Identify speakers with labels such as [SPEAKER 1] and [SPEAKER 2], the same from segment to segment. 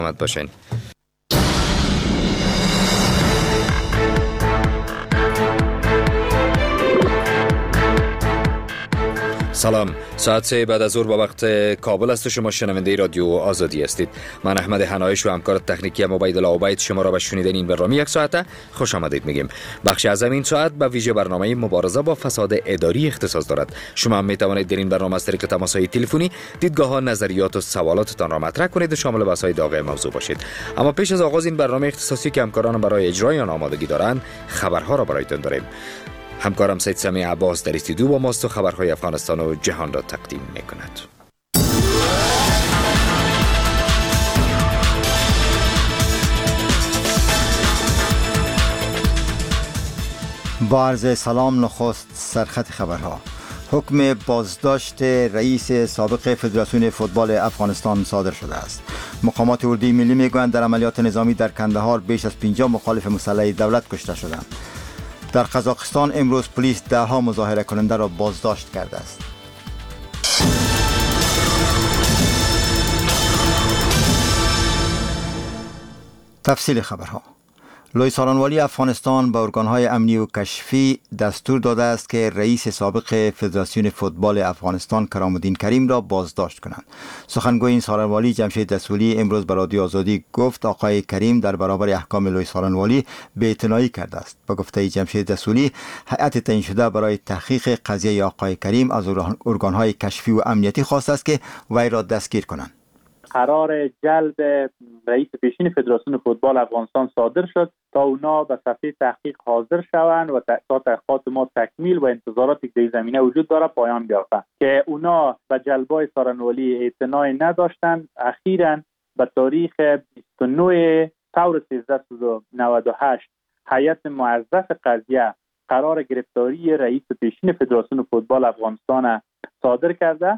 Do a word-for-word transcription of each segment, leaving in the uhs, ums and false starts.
[SPEAKER 1] سلامت باشین. سلام، ساعت سه بعد از ظهر با وقت کابل است و شما شنونده رادیو آزادی هستید. من احمد حنایش و همکار تکنیکی عبیدالله عبید شما را به شنیدن این برنامه یک ساعته خوش آمدید میگیم. بخش از این ساعت به ویژه برنامه مبارزه با فساد اداری اختصاص دارد. شما هم میتوانید در این برنامه از طریق تماس‌های تلفنی دیدگاه‌ها، نظریات و سوالاتتان را مطرح کنید و شامل بحث‌های داغ موضوع باشید. اما پیش از آغاز این برنامه اختصاصی که همکاران برای اجرای آن آمادگی دارند، خبرها را برایتان داریم. همکارم سید سمیع عباس در استودیو با ماست و خبرهای افغانستان و جهان را تقدیم می‌کند.
[SPEAKER 2] با عرض سلام، نخست سرخط خبرها. حکم بازداشت رئیس سابق فدراسیون فوتبال افغانستان صادر شده است. مقامات اردوی ملی میگویند در عملیات نظامی در کندهار بیش از پنجاه مخالف مسلح دولت کشته شدند. در قزاقستان امروز پلیس ده ها مظاهره کننده را بازداشت کرده است. تفصیل خبرها. لوی سالنوالی افغانستان به ارگانهای امنی و کشفی دستور داده است که رئیس سابق فدراسیون فوتبال افغانستان کرام الدین کریم را بازداشت کنند. سخنگوی این سالنوالی جمشید رسولی امروز به رادیو آزادی گفت آقای کریم در برابر احکام لوی سالنوالی بی‌اعتنایی کرده است. به گفته جمشید رسولی، هیئت تعیین شده برای تحقیق قضیه آقای کریم از ارگانهای کشفی و امنیتی خواسته است که وی را دستگیر کنند.
[SPEAKER 3] قرار جلب رئیس پیشین فدراسیون فوتبال افغانستان صادر شد تا اونا به صفحه تحقیق حاضر شوند و تا تحقیقات ما تکمیل و انتظاراتی که در زمینه وجود داره پایان بیافته که اونا به جلبای سالنوالی اعتنایی نداشتند. اخیراً به تاریخ بیست و نه ثور سیزده و نود و هشت هیئت موظف قضیه قرار گرفتاری رئیس پیشین فدراسیون فوتبال افغانستان صادر کرده.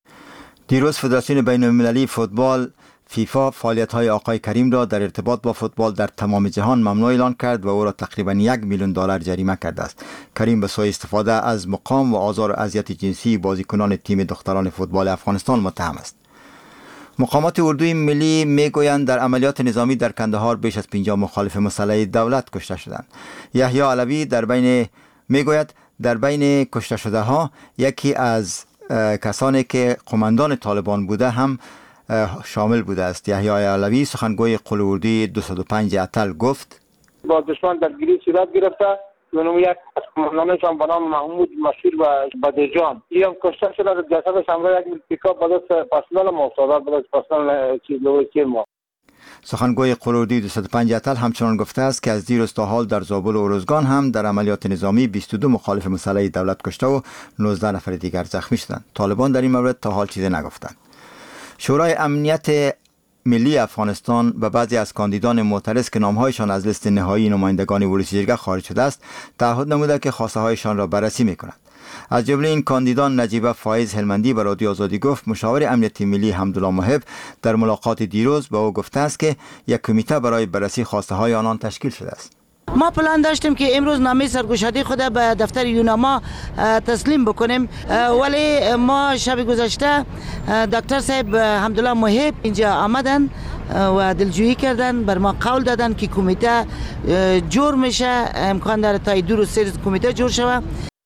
[SPEAKER 2] دیروز فدراسیون بین المللی فوتبال فیفا فعالیت‌های آقای کریم را در ارتباط با فوتبال در تمام جهان ممنوع اعلان کرد و او را تقریباً یک میلیون دلار جریمه کرده است. کریم به سوی استفاده از مقام و آزار و اذیت جنسی بازیکنان تیم دختران فوتبال افغانستان متهم است. مقامات اردوی ملی میگویند در عملیات نظامی در کندهار بیش از پنجاه مخالف مسلح دولت کشته شدند. یحیی علوی در بین میگوید در بین کشته شده ها یکی از کسانی که قماندان طالبان بوده هم شامل بوده است. یحیی علوی سخنگوی قل اردوی دویست و پنج اتل گفت
[SPEAKER 4] با دشمن درگیری صورت گرفته و یک از قماندانشان به نام محمود مشیر و بدرجان این کشته شده. جسدش همراه یک پیکاپ به دست پرسنل ما افتاده، به دست پرسنل چیز لوی ما.
[SPEAKER 2] سخنگوی قل اردوی دویست و پنج اتل همچنان گفته است که از دیروز تا حال در زابل و ارزگان هم در عملیات نظامی بیست و دو مخالف مسلح دولت کشته و نوزده نفر دیگر زخمی شدند. طالبان در این مورد تا حال چیزی نگفتند. شورای امنیت ملی افغانستان و بعضی از کاندیدان معترض که نامهایشان از لیست نهایی نمایندگان ولسی جرگه خارج شده است تعهد نموده که خواسته هایشان را بررسی می‌کنند. از جمله این کاندیدان نجیبه فایز هلمندی به رادیو آزادی گفت مشاور امنیتی ملی حمدالله محب در ملاقات دیروز با او گفته است که یک کمیته برای بررسی خواسته های آنان تشکیل شده است.
[SPEAKER 5] ما پلان داشتیم که امروز نامه سرگشادی خود به دفتر یوناما تسلیم بکنیم، ولی ما شب گذشته دکتر صاحب حمدالله محب اینجا آمدن و دلجویی کردن، بر ما قول دادن که کمیته جور میشه، امکان داره تا دو روز سه روز کمیته جور شود.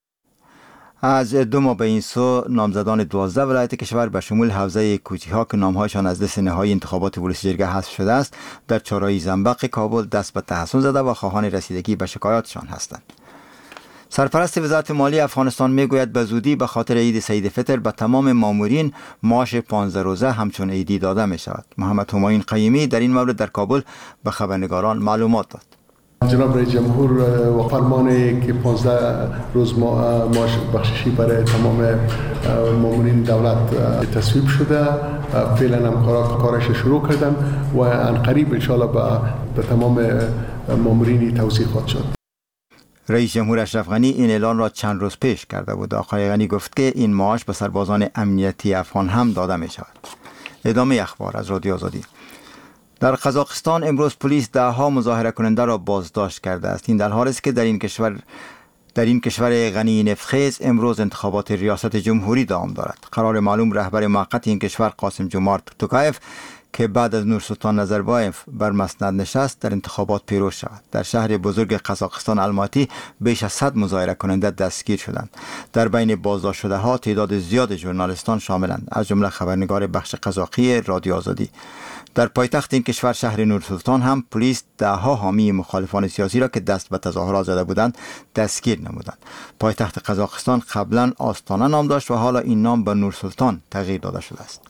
[SPEAKER 2] از دو ماه به این سو نامزدان دوازده ولایت کشور به شمول حوزه کوچی‌ها که نامهایشان از لیست نهایی انتخابات ولسی جرگه حذف شده است در چهارراه زنبق کابل دست به تحسن زده و خواهان رسیدگی به شکایاتشان هستند. سرپرست وزارت مالی افغانستان میگوید به زودی به خاطر عید سعید فطر به تمام مامورین معاش پانزده روزه همچون عیدی داده می شود. محمد همایون قیمی در این مورد در کابل به خبرنگاران معلومات داد.
[SPEAKER 6] جناب رئیس جمهور و فرمانی که پانزده روز معاش بخششی برای تمام مامورین دولت تصویب شده، فعلا هم کارش شروع کردن و ان قریب ان شاء الله به تمام مامورین توزیع خواهد شد.
[SPEAKER 2] رئیس جمهور اشرف غنی این اعلان را چند روز پیش کرده بود. آقای غنی گفت که این معاش به سربازان امنیتی افغان هم داده می شود. ادامه اخبار از رادیو آزادی. در قزاقستان امروز پلیس ده ها مظاهره کننده را بازداشت کرده است. این در حالی است که در این کشور در این کشور غنی نفتخیز امروز انتخابات ریاست جمهوری دوام دارد. قرار معلوم رهبر موقت این کشور قاسم جمارت توکایف که بعد از نورسلطان نظربایف بر مسند نشست در انتخابات پیروز شود. در شهر بزرگ قزاقستان الماتی بیش از صد مظاهره کننده دستگیر شدند. در بین بازداشت شده ها تعداد زیاد ژورنالیستان شاملند، از جمله خبرنگار بخش قزاقی رادیو آزادی. در پایتخت این کشور شهر نورسلطان هم پلیس دهها حامی مخالفان سیاسی را که دست به تظاهرات زده بودند دستگیر نمودند. پایتخت قزاقستان قبلا آستانه نام داشت و حالا این نام به نورسلطان تغییر داده شده است.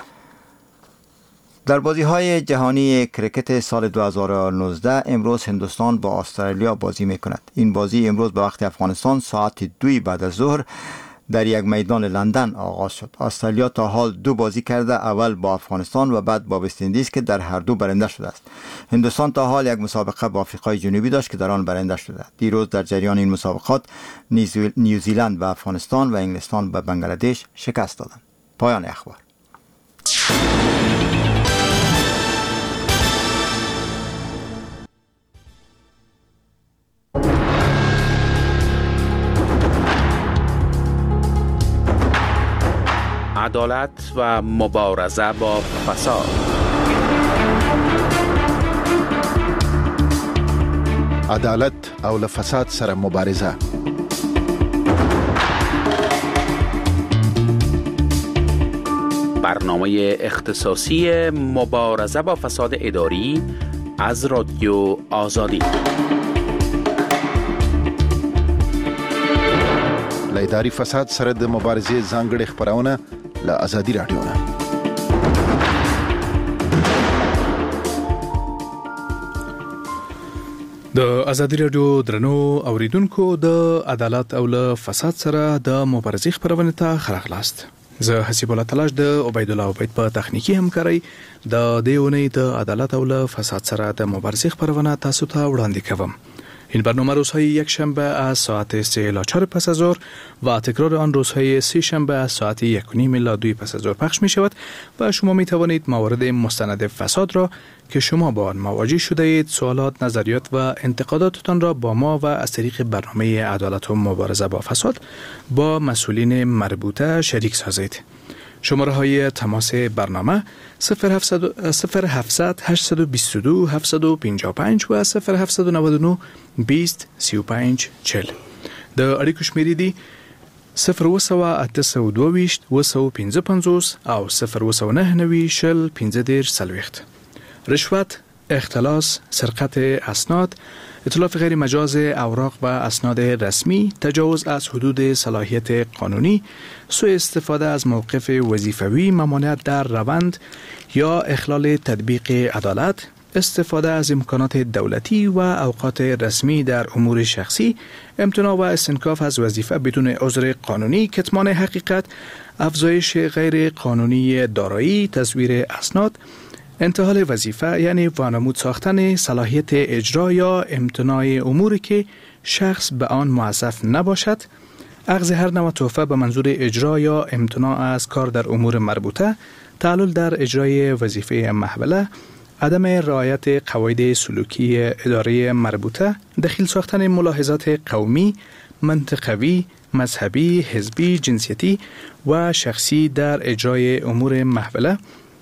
[SPEAKER 2] در بازی‌های جهانی کرکت سال دو هزار و نوزده امروز هندوستان با استرالیا بازی می‌کند. این بازی امروز به وقت افغانستان ساعت دوی بعد از ظهر در یک میدان لندن آغاز شد. استرالیا تا حال دو بازی کرده، اول با افغانستان و بعد با وست اندیز که در هر دو برنده شده است. هندوستان تا حال یک مسابقه با آفریقای جنوبی داشت که در آن برنده شده. دیروز در جریان این مسابقات نیوزیلند و افغانستان و انگلستان به بنگلادش شکست دادند. پایان اخبار.
[SPEAKER 7] عدالت و مبارزه با فساد.
[SPEAKER 8] عدالت او له فساد سره مبارزه.
[SPEAKER 7] برنامه اختصاصی مبارزه با فساد اداری از رادیو آزادی.
[SPEAKER 8] له اداري فساد سره د مبارزې ځانګړي خبرونه له آزادي رادیو نه.
[SPEAKER 9] د آزادي رادیو درنو اوریدونکو د عدالت او له فساد سره د مبارزې خبرونه ته خراغلاست. زه حسیب الله تلاش د عبید الله عبید په تخنیکی همکاري د دیونی د عدالت او له فساد سره د مبارزې خبرونه تاسو ته وړاندې کوم. این برنامه روزهای یک شنبه از ساعت سه الی چهار پس از ظهر و تکرار آن روزهای سه شنبه از ساعت یک و نیم الی دو پس از ظهر پخش می شود و شما می توانید موارد مستند فساد را که شما با آن مواجه شده اید، سوالات، نظریات و انتقاداتتان را با ما و از طریق برنامه عدالت و مبارزه با فساد با مسئولین مربوطه شریک سازید. شماره های تماس برنامه صفر هفتصد هشتصد و بیست و دو هفتصد و پنجاه و پنج و صفر هفتصد و نود و نه بیست سی و پنج چهل. د اړیکو شمیرې دي صفر اوه سوه اته سوه دوه ویشت اوه سوه پنځه پنځوس او صفر اوه سوه نهه نوي شل پنځه دېرش څلوېښت. رشوت، اختلاس، سرقت اسناد، اتلاف غیر مجاز اوراق و اسناد رسمی، تجاوز از حدود صلاحیت قانونی، سوء استفاده از موقف وظیفوی، ممانعت در روند یا اخلال تطبیق عدالت، استفاده از امکانات دولتی و اوقات رسمی در امور شخصی، امتناع و استنکاف از وظیفه بدون عذر قانونی، کتمان حقیقت، افزایش غیر قانونی دارایی، تزویر اسناد، انتحال وظیفه یعنی وانمود ساختن صلاحیت اجرا یا امتناع اموری که شخص به آن موظف نباشد، اخذ هر نوع تحفه به منظور اجرا یا امتناع از کار در امور مربوطه، تعلل در اجرای وظیفه محوله، عدم رعایت قواعد سلوکی اداره مربوطه، دخیل ساختن ملاحظات قومی، منطقوی، مذهبی، حزبی، جنسیتی و شخصی در اجرای امور محوله،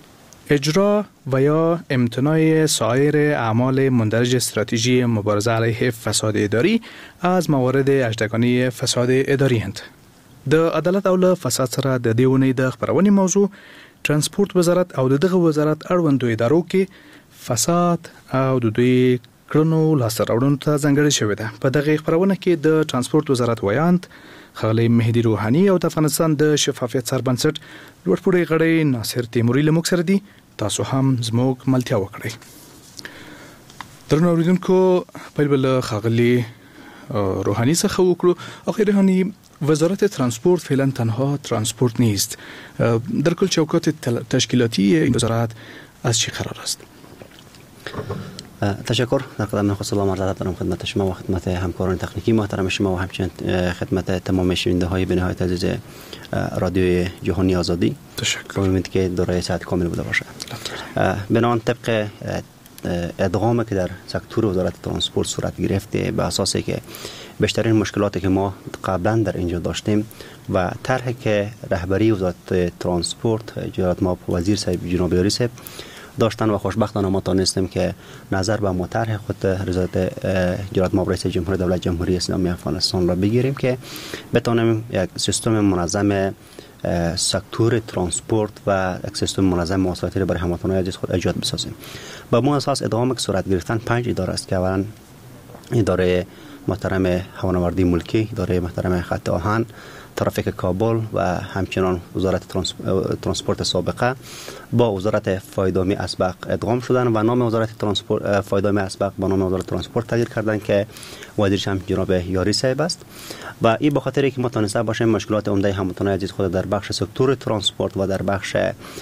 [SPEAKER 9] اجرا و یا امتناع سایر اعمال مندرج استراتژی مبارزه علیه فساد اداری از موارد اجدگانی فساد اداری هند. د عدالت او له فساد سره د دیونی د خبرونې موضوع ترانسپورت وزارت او دغه وزارت اړوندو ادارو کې فساد او د دوی کړنو لاسته راوړنو ته ځانګړې شوې ده. په دغه خبرونه کې د ترانسپورت وزارت ویاند ښاغلی مهدي روحاني او د افغانستان د شفافیت سربنسټ لوړپوړی غړی ناصر تیموري له موږ سره دي. تاسو هم زموږ ملتیا وکړئ. درنو اوریدونکو، پیل به له ښاغلي روحانی څخه وکړو. آقای روحانی، وزارت ترانسپورت فعلا تنها ترانسپورت نیست. در کل چوکات تشکیلاتی این وزارت از چی قرار است؟
[SPEAKER 10] تشکر. در قدم نخست سلام عرض ادب دارم خدمت شما و خدمت همکاران تکنیکی محترم شما و همچنین خدمت تمام شنونده های به نهایت عزیز رادیو جهانی آزادی.
[SPEAKER 9] تشکر.
[SPEAKER 10] امیدوارم که دارای صحت کامل بوده باشه. بنابراین طبق ادغامی که در سکتور وزارت ترانسپورت صورت گرفته، به اساسی که بیشترین مشکلاتی که ما قبلا در اینجا داشتیم و طرحی که رهبری وزارت ترانسپورت جناب وزیر صاحب جناب یاری صاحب داشتن و خوشبختانه ما تونستیم که نظر به مطرح خود رضایت جلالت مآب رئیس جمهوری دولت جمهوری اسلامی افغانستان را بگیریم که بتونیم یک سیستم منظم سکتور ترانسپورت و یک سیستم منظم مواصلاتی را برای هموطنان عزیز خود ایجاد بسازیم. با ما اساس ادغام که صورت گرفتن پنج اداره است که اولا اداره محترم هوانوردی ملکی، اداره محترم خط آهن، ترافیک کابل و همچنان وزارت ترانسپورت سابقه با وزارت فایدامی اسبق ادغام شدن و نام وزارت ترانسپورت فایدامی اسبق با نام وزارت ترانسپورت تغییر کردن که وزیرش هم جناب یاری صاحب است و این به خاطر اینکه ما تونسته باشیم مشکلات عمده هموطنان عزیز خود در بخش سکتور ترانسپورت و در بخش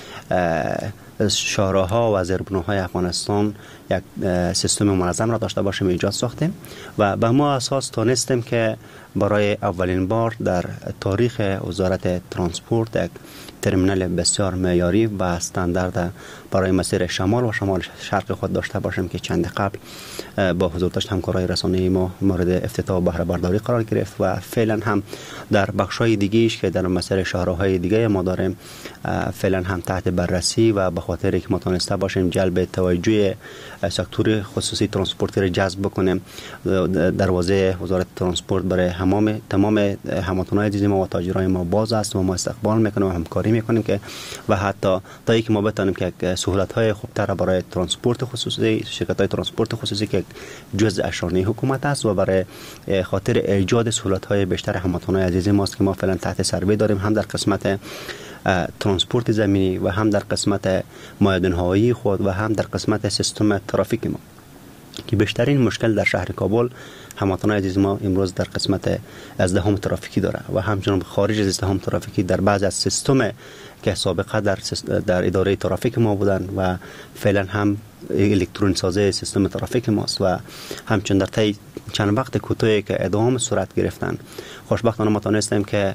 [SPEAKER 10] شاهراه‌ها و زیربناهای افغانستان یک سیستم منظم را داشته باشیم ایجاد ساختیم و به ما اساس تونستیم که برای اولین بار در تاریخ وزارت ترانسپورت یک ترمینال بسیار معیاری و استاندارد برای مسیر شمال و شمال شرق خود داشته باشیم که چند قبل با حضور داشت همکارای رسانه‌ای ما مورد افتتاح و بهره برداری قرار گرفت و فعلا هم در بخش‌های دیگه‌ایش که در مسیر شهرهای دیگه ما داریم فعلا هم تحت بررسی و به خاطر اینکه ما تونسته باشیم جلب توجه سکتور خصوصی ترانسپورتی را جذب بکنیم دروازه وزارت ترانسپورت برای همام تمام هموطنان عزیز ما و تاجرای ما باز است و ما استقبال میکنیم و همکاری میکنیم که و حتی تا اینکه ما بتونیم که سهولت‌های خوبتر برای ترانسپورت خصوصی شرکت‌های ترانسپورت خصوصی که جزء اشانه حکومت است و برای خاطر ایجاد سهولت‌های بیشتر هموطنان عزیز ماست که ما فعلا تحت سروی داریم هم در قسمت ترانسپورت زمینی و هم در قسمت مایعات هوایی خود و هم در قسمت سیستم ترافیک ما که بیشترین مشکل در شهر کابل هموطنان عزیز ما امروز در قسمت ازدحام ترافیکی داره و همچنین خارج از ازدحام ترافیکی در بعض از سیستم که سابقه در در اداره ترافیک ما بودن و فعلا هم الکترونیک سازی سیستم ترافیک ماست و همچنین در طی چند وقت کوتاهی که ادغام صورت گرفتن خوشبختانه ما تونستیم که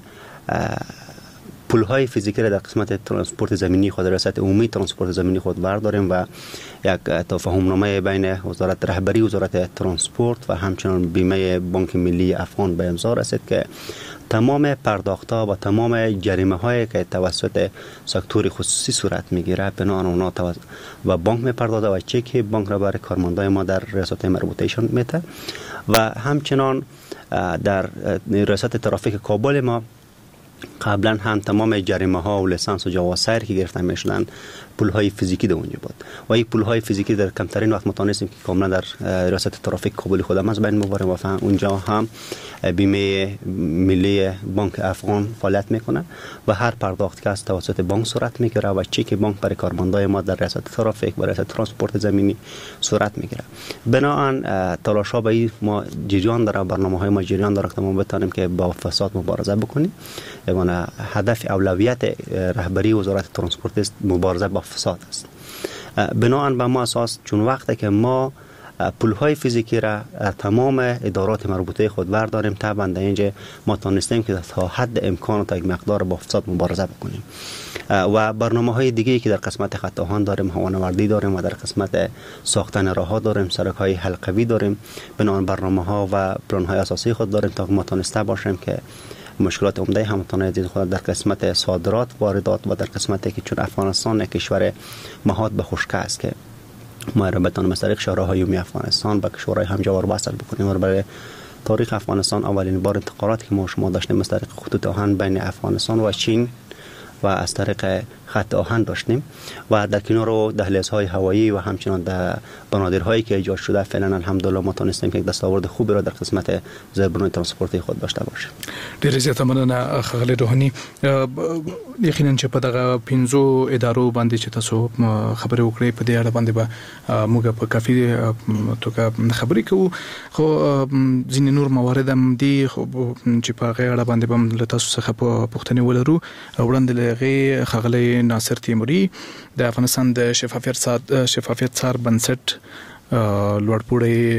[SPEAKER 10] پول‌های فیزیکی را در قسمت ترانسپورت زمینی خود ریاست عمومی ترانسپورت زمینی خود برداریم و یک تفاهم‌نامه بین وزارت رهبری وزارت ترانسپورت و همچنین بیمه بانک ملی افغان به امضا رسید که تمام پرداخت‌ها و تمام جریمه‌هایی که توسط سکتور خصوصی صورت می‌گیره بنا آن اونا و بانک می‌پردازه و چک بانک را برای کارمندان ما در ریاست مربوطه‌شان میده و همچنین در ریاست ترافیک کابل ما قبلا هم تمام جریمه ها و لیسانس و جواز سیر که گرفته میشدن پول های فیزیکی در اونجا بود و این پول های فیزیکی در کمترین وقت متونستیم که کاملا در ریاست ترافیک کابل خودم از بین ببریم و اونجا هم بیمه ملی بانک افغان فعالیت میکنه و هر پرداخت که از توسط بانک صورت میگیره و چک بانک برای کارمندای ما در ریاست ترافیک و ریاست ترانسپورت زمینی صورت میگیره. بنابراین تلاش‌ها به ما جریان داره، برنامه‌های ما جریان داره که ما بتونیم که با فساد مبارزه بکنیم. یعنی هدف اولویت رهبری وزارت ترانسپورت است مبارزه با فساد است. بنابراین به ما اساس چون وقتی که ما پول‌های فیزیکی را تمام ادارات مربوطه خود برداریم طبعا در اینجا ما تونستیم که تا حد امکان تا یک مقدار با فساد مبارزه بکنیم و برنامه‌های دیگه‌ای که در قسمت خط آهن داریم، هوانوردی داریم و در قسمت ساختن راه‌ها داریم، سرک‌های حلقوی داریم، بنابراین برنامه‌ها و پلان‌های اساسی خود داریم تا ما تونسته باشیم که مشکلات عمده هموطنان عزیز خود در قسمت صادرات، واردات و در قسمتی که چون افغانستان یک کشور مهاد به خشکی است که ما را بتوانیم از طریق شاهراهای عمومی افغانستان با کشورهای همجوار وصل بکنیم و برای تاریخ افغانستان اولین بار انتقالاتی که ما شما داشتیم از طریق خطوط آهن بین افغانستان و چین و از طریق خط آهن داشتیم و در کنار دهلیزهای هوایی و همچنان در بنادرهایی که ایجاد شده فعلا الحمدلله ما تونستیم که یک دستاورد خوبی را در قسمت زیربنای ترانسپورتی خود داشته باشیم.
[SPEAKER 9] ډیر زیاته مننه ښاغلی روحاني. یقینا چې په دغه پنځو ادارو باندې چې تاسو خبرې وکړې په دې اړه باندې به موږ په کافي توګه خبرې کوو خو ځینې نور موارد هم دي چې په هغه اړه باندې به له تاسو څخه پوښتنې ولرو. وړاندې له هغې ښاغلی ناصر تیموري د افغانستان د شفافیت شفافیت څار بنسټ لوړپوړی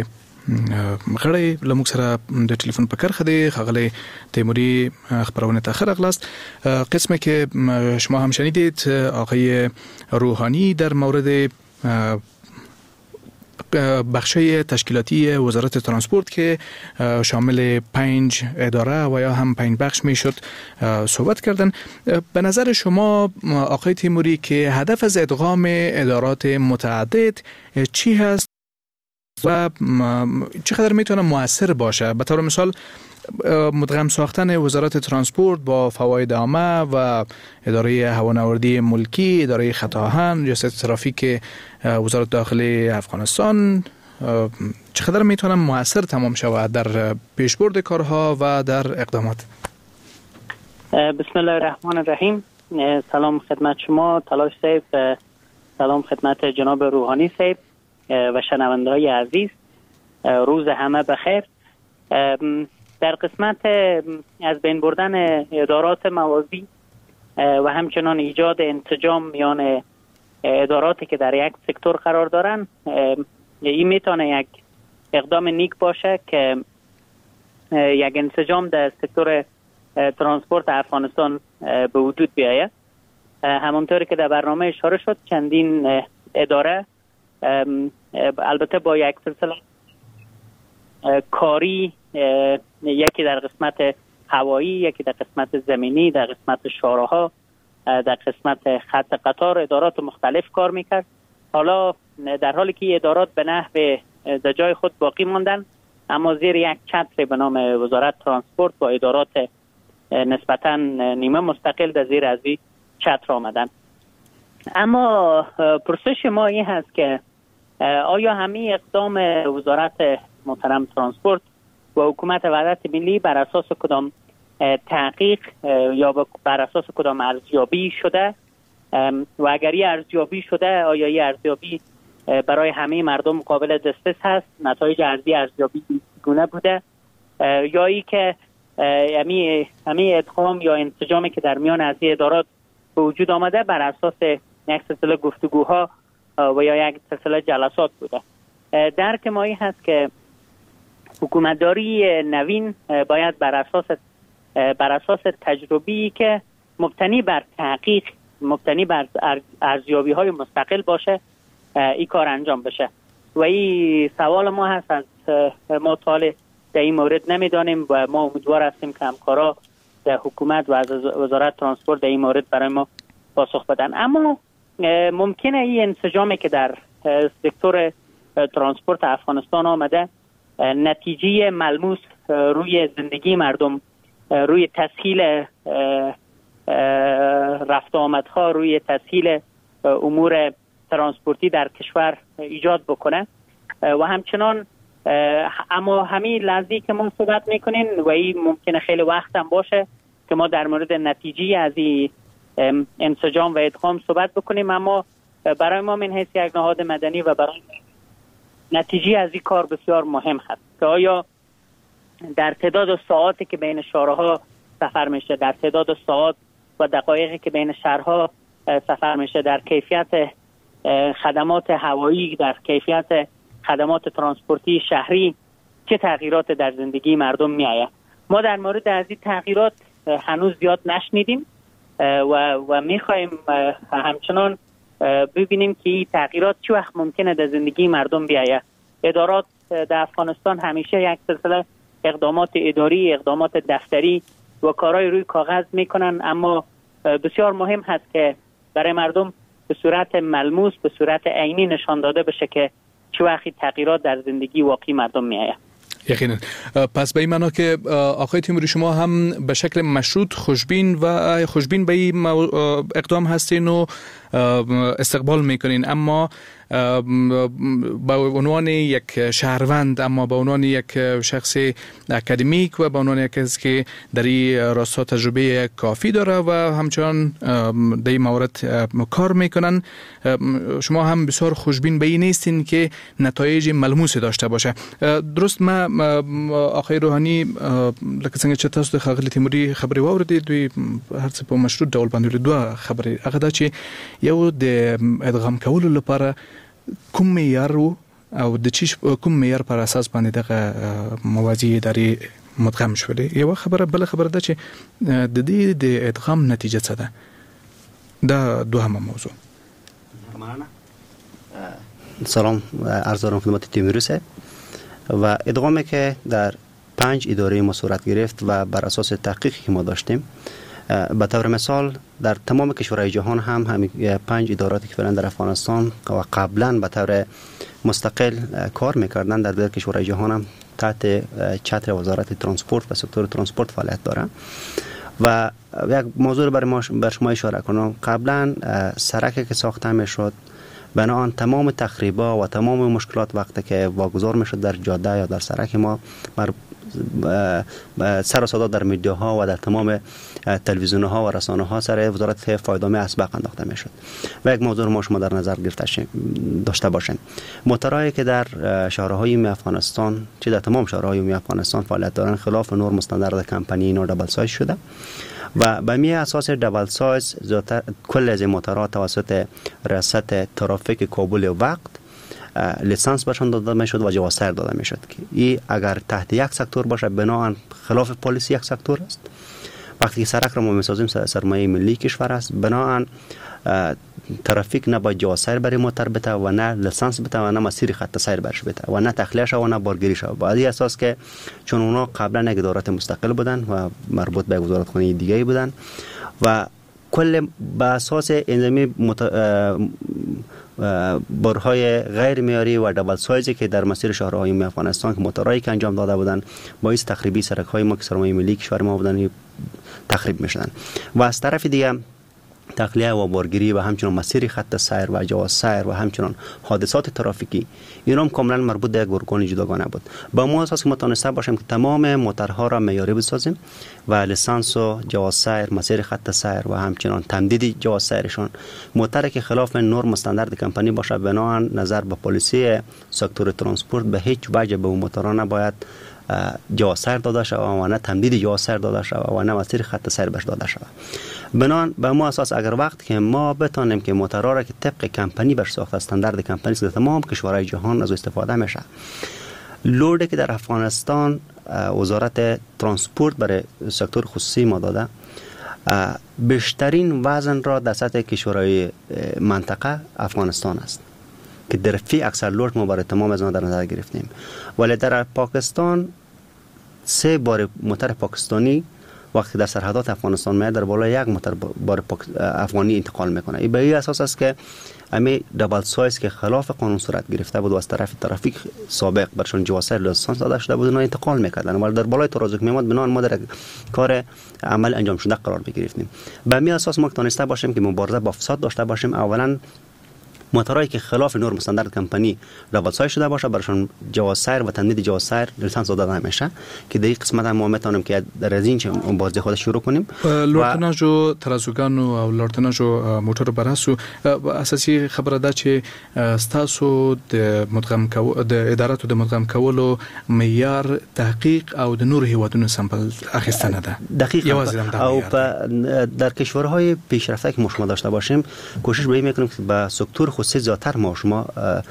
[SPEAKER 9] غړی له موږ سره د ټلیفون په کرخه دی. ښاغلی تیموري خبرونه ته ښه راغلاست. قسمه که شما هم شنیدید آقای روحانی در مورد بخشای تشکیلاتی وزارت ترانسپورت که شامل پنج اداره و یا هم پنج بخش میشد صحبت کردن. به نظر شما آقای تیموری که هدف از ادغام ادارات متعدد چی هست و چقدر میتونه مؤثر باشه؟ به طور مثال مدغم ساختن وزارت ترانسپورت با فواید عامه و اداره هوانوردی ملکی، اداره خط آهن، ریاست ترافیک وزارت داخلی افغانستان چقدر میتونه مؤثر تمام شود در پیشبرد کارها و در اقدامات؟
[SPEAKER 11] بسم الله الرحمن الرحیم. سلام خدمت شما تلاش صاحب، سلام خدمت جناب روحانی صاحب و شنونده های عزیز. روز همه بخیر. در قسمت از بین بردن ادارات موازی و همچنان ایجاد انسجام میان اداراتی که در یک سکتور قرار دارن، این میتونه یک اقدام نیک باشه که یک انسجام در سکتور ترانسپورت افغانستان به وجود بیاید. همونطوری که در برنامه اشاره شد، چندین اداره البته با یک سلسله کاری، یکی در قسمت هوایی، یکی در قسمت زمینی، در قسمت شاهراها، در قسمت خط قطار، ادارات مختلف کار میکرد. حالا در حالی که ادارات به نحو در جای خود باقی ماندن، اما زیر یک چتر به نام وزارت ترانسپورت با ادارات نسبتاً نیمه مستقل در زیر از این چتر آمدن. اما پرسش ما این هست که آیا همه اقدام وزارت محترم ترانسپورت و حکومت وحدت ملی بر اساس کدام تحقیق یا بر اساس کدام ارزیابی شده و اگر این ارزیابی شده، آیا این ارزیابی برای همه مردم قابل دسترس هست؟ نتایج ارزی ارزیابی گونه بوده یا ای که همه همه ادغام یا انسجامی که در میان از ادارات به وجود آمده بر اساس یک سلسله گفتگوها و یا یک سلسله جلسات بوده؟ درک ما این هست که حکومتداری نوین باید بر اساس بر اساس تجربی که مبتنی بر تحقیق، مبتنی بر ارزیابی های مستقل باشه، این کار انجام بشه. و این سوال ما هست، از ما طال در این مورد نمیدانیم و ما امیدوار هستیم که همکارا در حکومت و از وزارت ترانسپورت در این مورد برای ما پاسخ بدن. اما ممکنه این انسجامی که در سکتور ترانسپورت افغانستان آمده نتیجه ملموس روی زندگی مردم، روی تسهیل رفت آمدها، روی تسهیل امور ترانسپورتی در کشور ایجاد بکنه. و همچنان اما همین لحظه‌ای که ما صحبت میکنین و این ممکنه خیلی وقت هم باشه که ما در مورد نتیجه از این انسجام و ادغام صحبت بکنیم، اما برای ما من حیث یک نهاد مدنی و برای نتیجه از این کار بسیار مهم هست که آیا در تعداد ساعاتی که بین شهرها سفر میشه، در تعداد ساعات و دقایقی که بین شهرها سفر میشه، در کیفیت خدمات هوایی، در کیفیت خدمات ترانسپورتی شهری چه تغییرات در زندگی مردم میآید. ما در مورد از این تغییرات هنوز زیاد نشنیدیم و و میخوایم همچنان ببینیم که این تغییرات چه وقت ممکنه در زندگی مردم بیاید. ادارات در افغانستان همیشه یک سلسله اقدامات اداری، اقدامات دفتری و کارهای روی کاغذ میکنن، اما بسیار مهم هست که برای مردم به صورت ملموس، به صورت عینی نشان داده بشه که چه وقتی تغییرات در زندگی واقعی مردم میآید.
[SPEAKER 9] یقینا. پس به این معنا که آقای تیموری شما هم به شکل مشروط خوشبین و خوشبین به این اقدام هستین و استقبال میکنین، اما به عنوان یک شهروند، اما به عنوان یک شخص اکادمیک و به عنوان یک کسی که در این راستا تجربه کافی داره و همچنان در این مورد کار میکنن، شما هم بسیار خوشبین به این نیستین که نتایج ملموس داشته باشه. درست؟ ما آقای روحانی لکه څنګه چې تاسو د ښاغلي تیموري خبرې واوریدې، دوی هر څه په مشروط ډول باندې دوه خبرې هغه دا چې یو د ادغام کولو لپاره کوم معیار او د چی کوم معیار پر اساس باندې دغه موازی اداري مدغم شولې. یو خبره بل خبره ده چې د دې د ادغام نتیجه څه ده؟ دا دوهمه موضوع.
[SPEAKER 10] سلام عرض دارم خدمت تیمروس و ادغامی که در پنج اداره ما صورت گرفت و بر اساس تحقیقی که ما داشتیم، به طور مثال در تمام کشورهای جهان هم همین پنج اداراتی که فعلا در افغانستان و قبلا به طور مستقل کار میکردن در دیگر کشورهای جهان هم تحت چتر وزارت ترانسپورت و سکتور ترانسپورت فعالیت دارن. و یک موضوع بر ما بر شما اشاره کنم، قبلا سرکی که ساخته میشد بنابراین تمام تخریبا و تمام مشکلات وقتی که واگذار میشد در جاده یا در سرک ما بر سر و صدا در میدیاها و در تمام تلویزیون ها و رسانه ها سر وزارت فایدامه اسبق انداخته میشد. و یک موضوع ما شما در نظر گرفته داشته باشین، موتورایی که در شهرهای عمومی افغانستان چه در تمام شهرهای عمومی افغانستان فعالیت دارن خلاف نرم استاندارد کمپانی اینا دبل سایز شده و به می اساس دبل سایز کل از موتورها توسط ریاست ترافیک کابل وقت لیسانس برشان داده میشد و جواز سیر داده میشد که این اگر تحت یک سکتور باشه بناهن خلاف پالیسی یک سکتور است. وقتی که سرک را ما میسازیم سرمایه ملی کشور است، بناهن ترافیک نباید جواز سیر برای موتور بده و نه لیسانس بده و نه مسیر خط سیر برش بده و نه تخلیه شو و نه بارگیری شو. بعد این اساس که چون اونا قبلا یک ادارات مستقل بودن و مربوط به وزارت خانه دیگه بودن و کل به اساس انظامی مت... بارهای غیر معیاری و دبل سایزی که در مسیر شهرهای عمومی افغانستان که موتورایی که انجام داده بودن باعث تخریبی سرک های ما که سرمایه ملی کشور ما بودن تخریب میشدن و از طرف دیگه تخلیه و بارگیری و همچنان مسیر خط سیر و جواز سیر و همچنان حادثات ترافیکی اینا هم کاملا مربوط به یک ارگان جداگانه بود. با ما اساس که ما تونسته باشیم که تمام موتورها را معیاری بسازیم و لیسانس و جواز سیر، مسیر خط سیر و همچنان تمدید جواز سیرشان، موتوری که خلاف نرم استاندارد کمپانی باشه بناهن نظر به پالیسی سکتور ترانسپورت به هیچ وجه به اون موتورها نباید جواز سیر داده شود و نه تمدید جواز سیر داده شود و نه مسیر خط سیر بهش داده شود. بنان به ما اساس اگر وقت که ما بتانیم که موتورها را که طبق کمپانی بر ساخته استاندارد کمپانی در تمام کشورهای جهان از استفاده میشه، لودی که در افغانستان وزارت ترانسپورت برای سکتور خصوصی ما داده بیشترین وزن را در سطح کشورهای منطقه افغانستان است که در فی اکثر لود ما برای تمام از آن در نظر گرفتیم. ولی در پاکستان سه بار موتور پاکستانی وقتی در سرحدات افغانستان میاد در بالای یک موتور بار افغانی انتقال میکنه. این به این اساس است که امی دبل سایز که خلاف قانون صورت گرفته بود و از طرف ترافیک سابق برشون جواز سیر لیسانس داده شده بود، اونا انتقال میکردن ولی در بالای ترازو که میاد بنان ما در کار عمل انجام شده قرار بگرفتیم. به می اساس ما تونسته باشیم که مبارزه با فساد داشته باشیم. اولا موتورایی که خلاف نرم استاندارد کمپانی دبل سایز شده باشه برشون جواز سیر و تمدید جواز سیر لیسانس داده نمیشه که در این قسمت هم ما میتونیم که در از این بازی خود شروع کنیم.
[SPEAKER 9] لورتناژ و ترازوګانو او لورتناژ او موټر براسو اساسي خبره ده چې ستاسو د مدغم کو د اداراتو د مدغم کولو معیار تحقیق او د نور هیوادونو سامپل اخیستنه ده.
[SPEAKER 10] دقیقاً. او در کشورهای پیشرفته که ما شما داشته باشیم کوشش به این میکنیم که با سکتور خصوصی زیادتر ما شما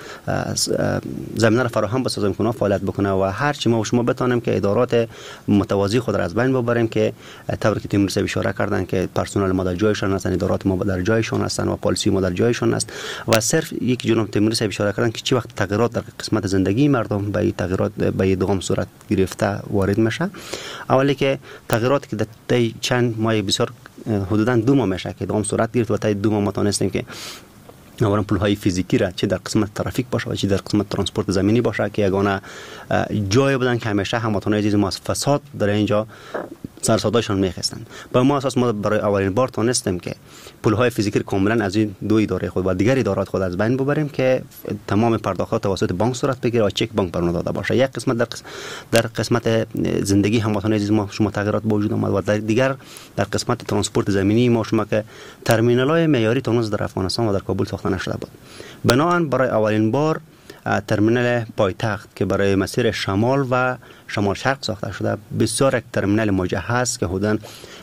[SPEAKER 10] زمینه را فراهم بسازیم که اونا فعالیت بکنه و هر چی ما و شما بتانیم که ادارات متوازی خود را از بین ببریم که طوری که تیمور صاحب اشاره کردن که پرسنل ما در جایشان هستن، ادارات ما در جایشان هستن و پالیسی ما در جایشان است و صرف یک جناب تیمور صاحب اشاره کردن که چی وقت تغییرات در قسمت زندگی مردم به تغییرات به ادغام صورت گرفته وارد میشه. اولی که تغییراتی که در چند ماه بسیار حدوداً دو ماه میشه که ادغام صورت گرفت و تا دو ماه ما تونستیم که اولا پولهای فیزیکی را چه در قسمت ترافیک باشه و چه در قسمت ترانسپورت زمینی باشه که یگانه جای بودن که همیشه هموطنان عزیز ما از فساد در اینجا سرسادایشان میخستن. با ما اساس ما برای اولین بار تونستیم که پولهای فیزیکی کاملا از این دو اداره خود و دیگر ادارات خود از بین ببریم که تمام پرداختات توسط بانک صورت بگیره و چک بانک بر داده باشه. یک قسمت در قسمت, در قسمت زندگی هموطنان عزیز ما شما تغییرات به وجود آمد و در دیگر در قسمت ترانسپورت زمینی ما شما که ترمینال‌های معیاری تونس در افغانستان و در کابل ساخته نشده بود. بنابراین برای اولین بار ترمینال پایتخت که برای مسیر شمال و شمال شرق ساخته شده بسیار یک ترمینال مجهز که حدوداً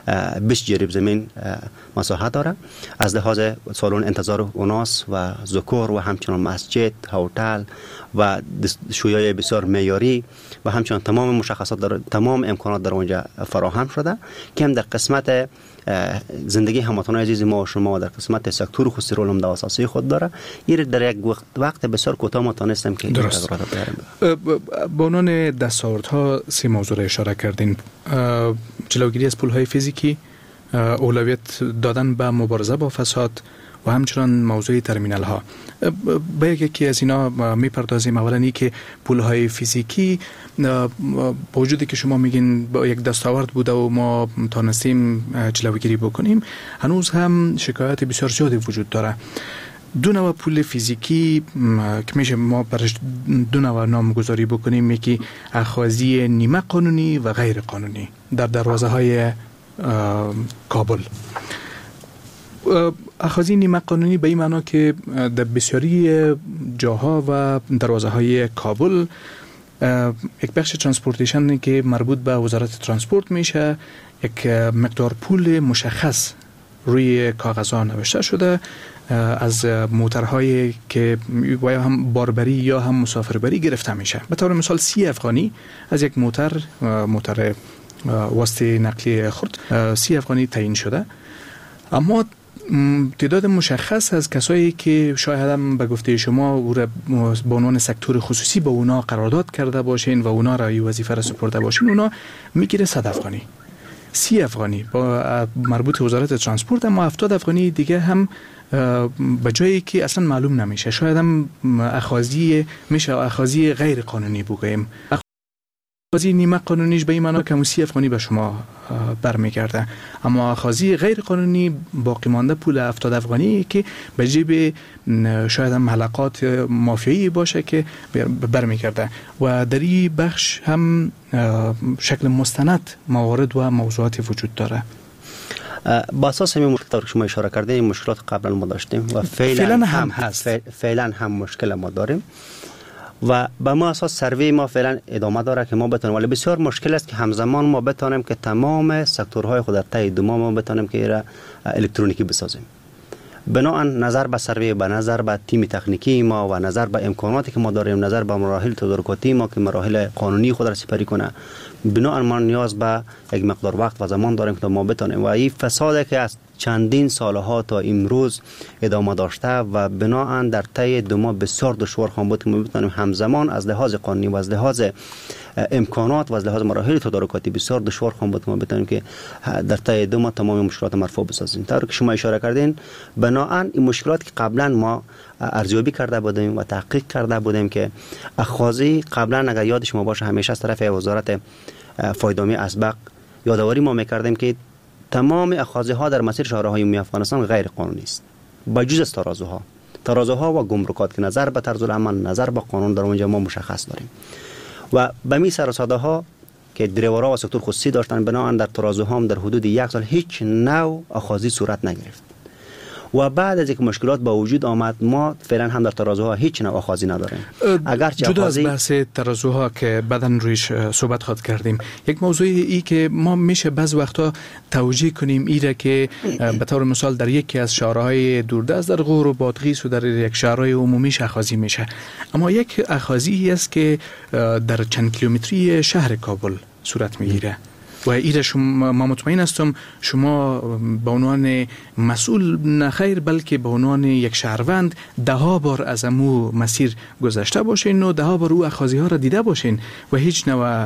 [SPEAKER 10] بیست جریب زمین مساحت داره. از لحاظ سالن انتظار اوناس و ذکر و همچنان مسجد، هتل و شویای بسیار معیاری و همچنان تمام مشخصات در تمام امکانات در اونجا فراهم شده که هم در قسمت زندگی هموطنان عزیز ما و شما در قسمت سکتور خصوصی رول عمده و اساسی خود داره. این در یک وقت, وقت بسیار کوتاه ما تونستیم که
[SPEAKER 9] درست. با عنوان دستاوردها سه موضوع را اشاره کردین: جلوگیری از پولهای فیزیکی، اولویت دادن به مبارزه با فساد و همچنان موضوع ترمینال ها. به یکی از اینا میپردازیم. اولا ای که پولهای فیزیکی با وجودی که شما میگین با یک دستاورد بوده و ما تونستیم جلوگیری بکنیم، هنوز هم شکایت بسیار زیادی وجود داره. دو نوع پول فیزیکی که میشه ما برش دو نوع نامگذاری بکنیم، یکی اخاذی نیمه قانونی و غیر قانونی در دروازه های کابل. اخاذی نیمه قانونی به این معنا که در بسیاری جاها و دروازه های کابل یک بخش ترانسپورتیشن که مربوط به وزارت ترانسپورت میشه، یک مقدار پول مشخص روی کاغذها نوشته شده از موترهایی که یا هم باربری یا هم مسافربری گرفته میشه. به طور مثال سی افغانی از یک موتر موتر واسطه نقلیه خرد سی افغانی تعیین شده، اما تعداد مشخص از کسایی که شاید هم به گفته شما او را به عنوان سکتور خصوصی با اونا قرارداد کرده باشین و اونا را این وظیفه را سپرده باشین، اونا میگیره صد افغانی، سی افغانی با مربوط وزارت ترانسپورت، اما هفتاد افغانی دیگه هم به جایی که اصلا معلوم نمیشه. شاید هم اخاذی میشه اخاذی غیر قانونی بگوییم. اخاذی نیمه قانونیش به این معنا که سی افغانی به شما برمیگرده، اما اخاذی غیر قانونی باقی مانده پول هفتاد افغانی که به جیب شاید هم حلقات مافیایی باشه که برمیگرده. و در این بخش هم شکل مستند موارد و موضوعات وجود داره.
[SPEAKER 10] با اساس همین مشکلات که شما اشاره کردید، این مشکلات قبلا ما داشتیم و فعلا, فعلا هم هست. فعلا هم مشکل ما داریم و به ما اساس سروی ما فعلا ادامه داره که ما بتونیم، ولی بسیار مشکل است که همزمان ما بتونیم که تمام سکتورهای خود در تای دو ما بتونیم که ایرا الکترونیکی بسازیم. بنابراین نظر به سروی، به نظر به تیم تکنیکی ما و نظر به امکاناتی که ما داریم، نظر به مراحل تدارکاتی ما که مراحل قانونی خود را سپری کنه، بنابراین ما نیاز به یک مقدار وقت و زمان داریم که ما بتونیم. و این فسادی که از چندین سالها تا امروز ادامه داشته و بنابراین در طی دو ماه بسیار دشوار خواهد بود که ما بتونیم همزمان از لحاظ قانونی و از لحاظ امکانات و از لحاظ مراحل تدارکاتی بسیار دشوار خواهد بود که ما بتونیم که در طی دو ماه تمام مشکلات مرفوع بسازیم. طوری که شما اشاره کردین، بنابراین این مشکلات که قبلا ما ارزیابی کرده بودیم و تحقیق کرده بودیم که اخاذی قبلا اگر یاد شما باشه همیشه از طرف وزارت فایدامی اسبق یادآوری ما میکردیم که تمام اخاذی ها در مسیر شهرهای عمومی افغانستان غیر قانونی است، بجز از ترازوها ترازوها و گمرکات که نظر به طرز العمل، نظر به قانون در اونجا ما مشخص داریم. و به می سر و ساده ها که دریورا و سکتور خصوصی داشتن، بنابراین در ترازوها هم در حدود یک سال هیچ نوع اخاذی صورت نگرفت. و بعد از اینکه مشکلات با وجود آمد، ما فعلا هم در ترازوها هیچ نوع اخاذی نداریم. اگرچه
[SPEAKER 9] جدا از بحث ترازوها که بعداً رویش صحبت خواهد کردیم، یک موضوع ای که ما میشه بعض وقتا توجیه کنیم ایره که به طور مثال در یکی از شهرهای دوردست در غور و بادغیس و در یک شهرهای عمومیش اخاذی میشه، اما یک اخاذی است که در چند کیلومتری شهر کابل صورت میگیره و ایره شما ما مطمئن هستم شما به عنوان مسئول نخیر بلکه به عنوان یک شهروند ده ها بار از امو مسیر گذشته باشین و ده ها بار او اخاذی ها را دیده باشین و هیچ نوع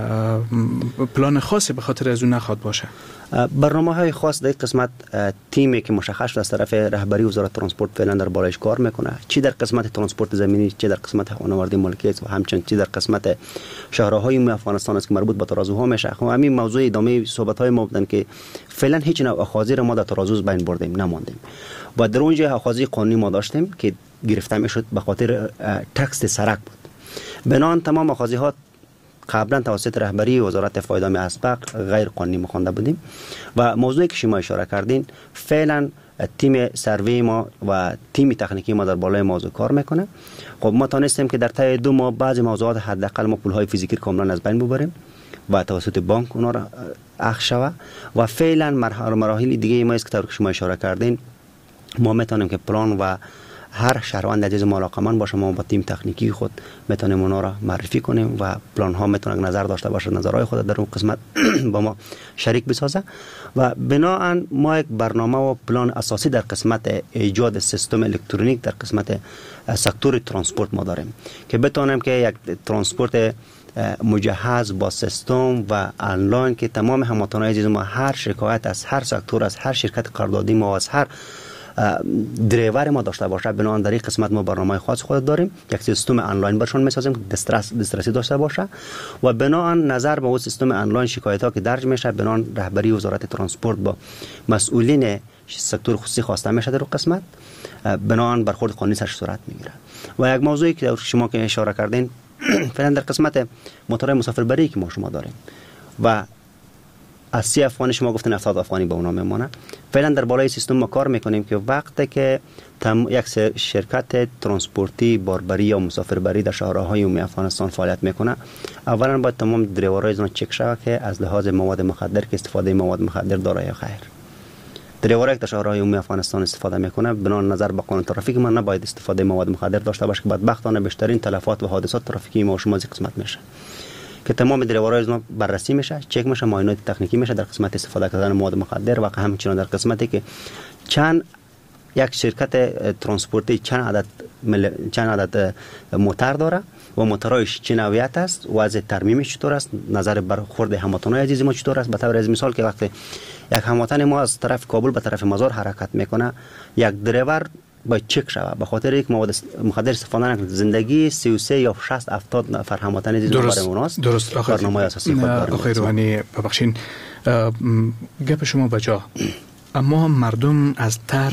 [SPEAKER 9] پلان خاصی به خاطر از اون نخواد باشه.
[SPEAKER 10] برنامه های خاص در قسمت تیمی که مشخص شده از طرف رهبری وزارت ترانسپورت فعلا در بالایش کار میکنه، چی در قسمت ترانسپورت زمینی، چی در قسمت خانواردی ملکیت و همچنین چی در قسمت شهرهای عمومی افغانستان است که مربوط به ترازوها میشه. خب همین موضوع ادامه صحبت های ما بودن که فعلا هیچ نوع اخاذی را ما در ترازو بین بردیم نماندیم و در اونجا اخاذی قانونی ما داشتیم که گرفته میشد به خاطر تکس سرک بود. بنان تمام اخاذی ها قبلا توسط رهبری وزارت فایدامی اسبق غیر قانونی مخوانده بودیم و موضوعی که شما اشاره کردین فعلا تیم سروی ما و تیم تکنیکی ما در بالای موضوع کار میکنه. خب ما تونستیم که در طی دو ماه بعضی موضوعات حداقل ما پولهای فیزیکی کاملا از بین ببریم با توسط بانک اونا را اخذ شود و فعلا مراحل دیگه ما است که طور که شما اشاره کردین ما میتونیم که پلان و هر شهروند عزیز ما علاقه‌مند باشه ما با تیم تکنیکی خود میتونیم اونا را معرفی کنیم و پلان ها میتونه نظر داشته باشه نظرهای خود در اون قسمت با ما شریک بسازه و بناهن ما یک برنامه و پلان اساسی در قسمت ایجاد سیستم الکترونیک در قسمت سکتور ترانسپورت ما داریم که بتونیم که یک ترانسپورت مجهز با سیستم و آنلاین که تمام هموطنان عزیز ما هر شکایت از هر سکتور از هر شرکت قراردادی ما از هر دریور ما داشته باشه بنابراین در این قسمت ما برنامه خاص خود داریم یک سیستم آنلاین برشون میسازیم که دسترس دسترسی داشته باشه و بنابراین نظر به اون سیستم آنلاین شکایت ها که درج میشه بنابراین رهبری وزارت ترانسپورت با مسئولین سکتور خصوصی خواسته میشه در اون قسمت بنابراین برخورد قانونی سرش صورت میگیره و یک موضوعی که شما که اشاره کردین فعلا در قسمت موتورهای مسافربری که ما شما داریم و از سی افغانی شما گفتن هفتاد افغانی به اونا میمونه فعلا در بالای سیستم ما کار میکنیم که وقتی که تم یک شرکت ترانسپورتی باربری یا مسافربری در شهرهای عمومی افغانستان فعالیت میکنه اولا باید تمام دریورای اینا چک شود که از لحاظ مواد مخدر که استفاده مواد مخدر داره یا خیر دریورای که در شهرهای عمومی افغانستان استفاده میکنه بنا نظر به قانون ترافیک ما نباید استفاده مواد مخدر داشته باشه که بدبختانه بیشترین تلفات و حادثات ترافیکی ما شما از قسمت میشه که تمام دریورای اینا بررسی میشه چک میشه معاینات تکنیکی میشه در قسمت استفاده کردن مواد مخدر و همچنین در قسمتی که چند یک شرکت ترانسپورتی چند عدد مل... چند عدد موتور داره و موتورایش چه نوعیت است وضع ترمیمش چطور است نظر برخورد هموطنان عزیز ما چطور است به طور از مثال که وقتی یک هموطن ما از طرف کابل به طرف مزار حرکت میکنه یک دریور باید چک شود به خاطر یک مواد مخدر استفاده نکنه زندگی سی و سه یا شصت هفتاد نفر هموطن عزیز ما برای اوناست
[SPEAKER 9] درست
[SPEAKER 10] برنامه اساسی خود داریم
[SPEAKER 9] آقای روحانی ببخشید گپ شما بجا اما مردم از تر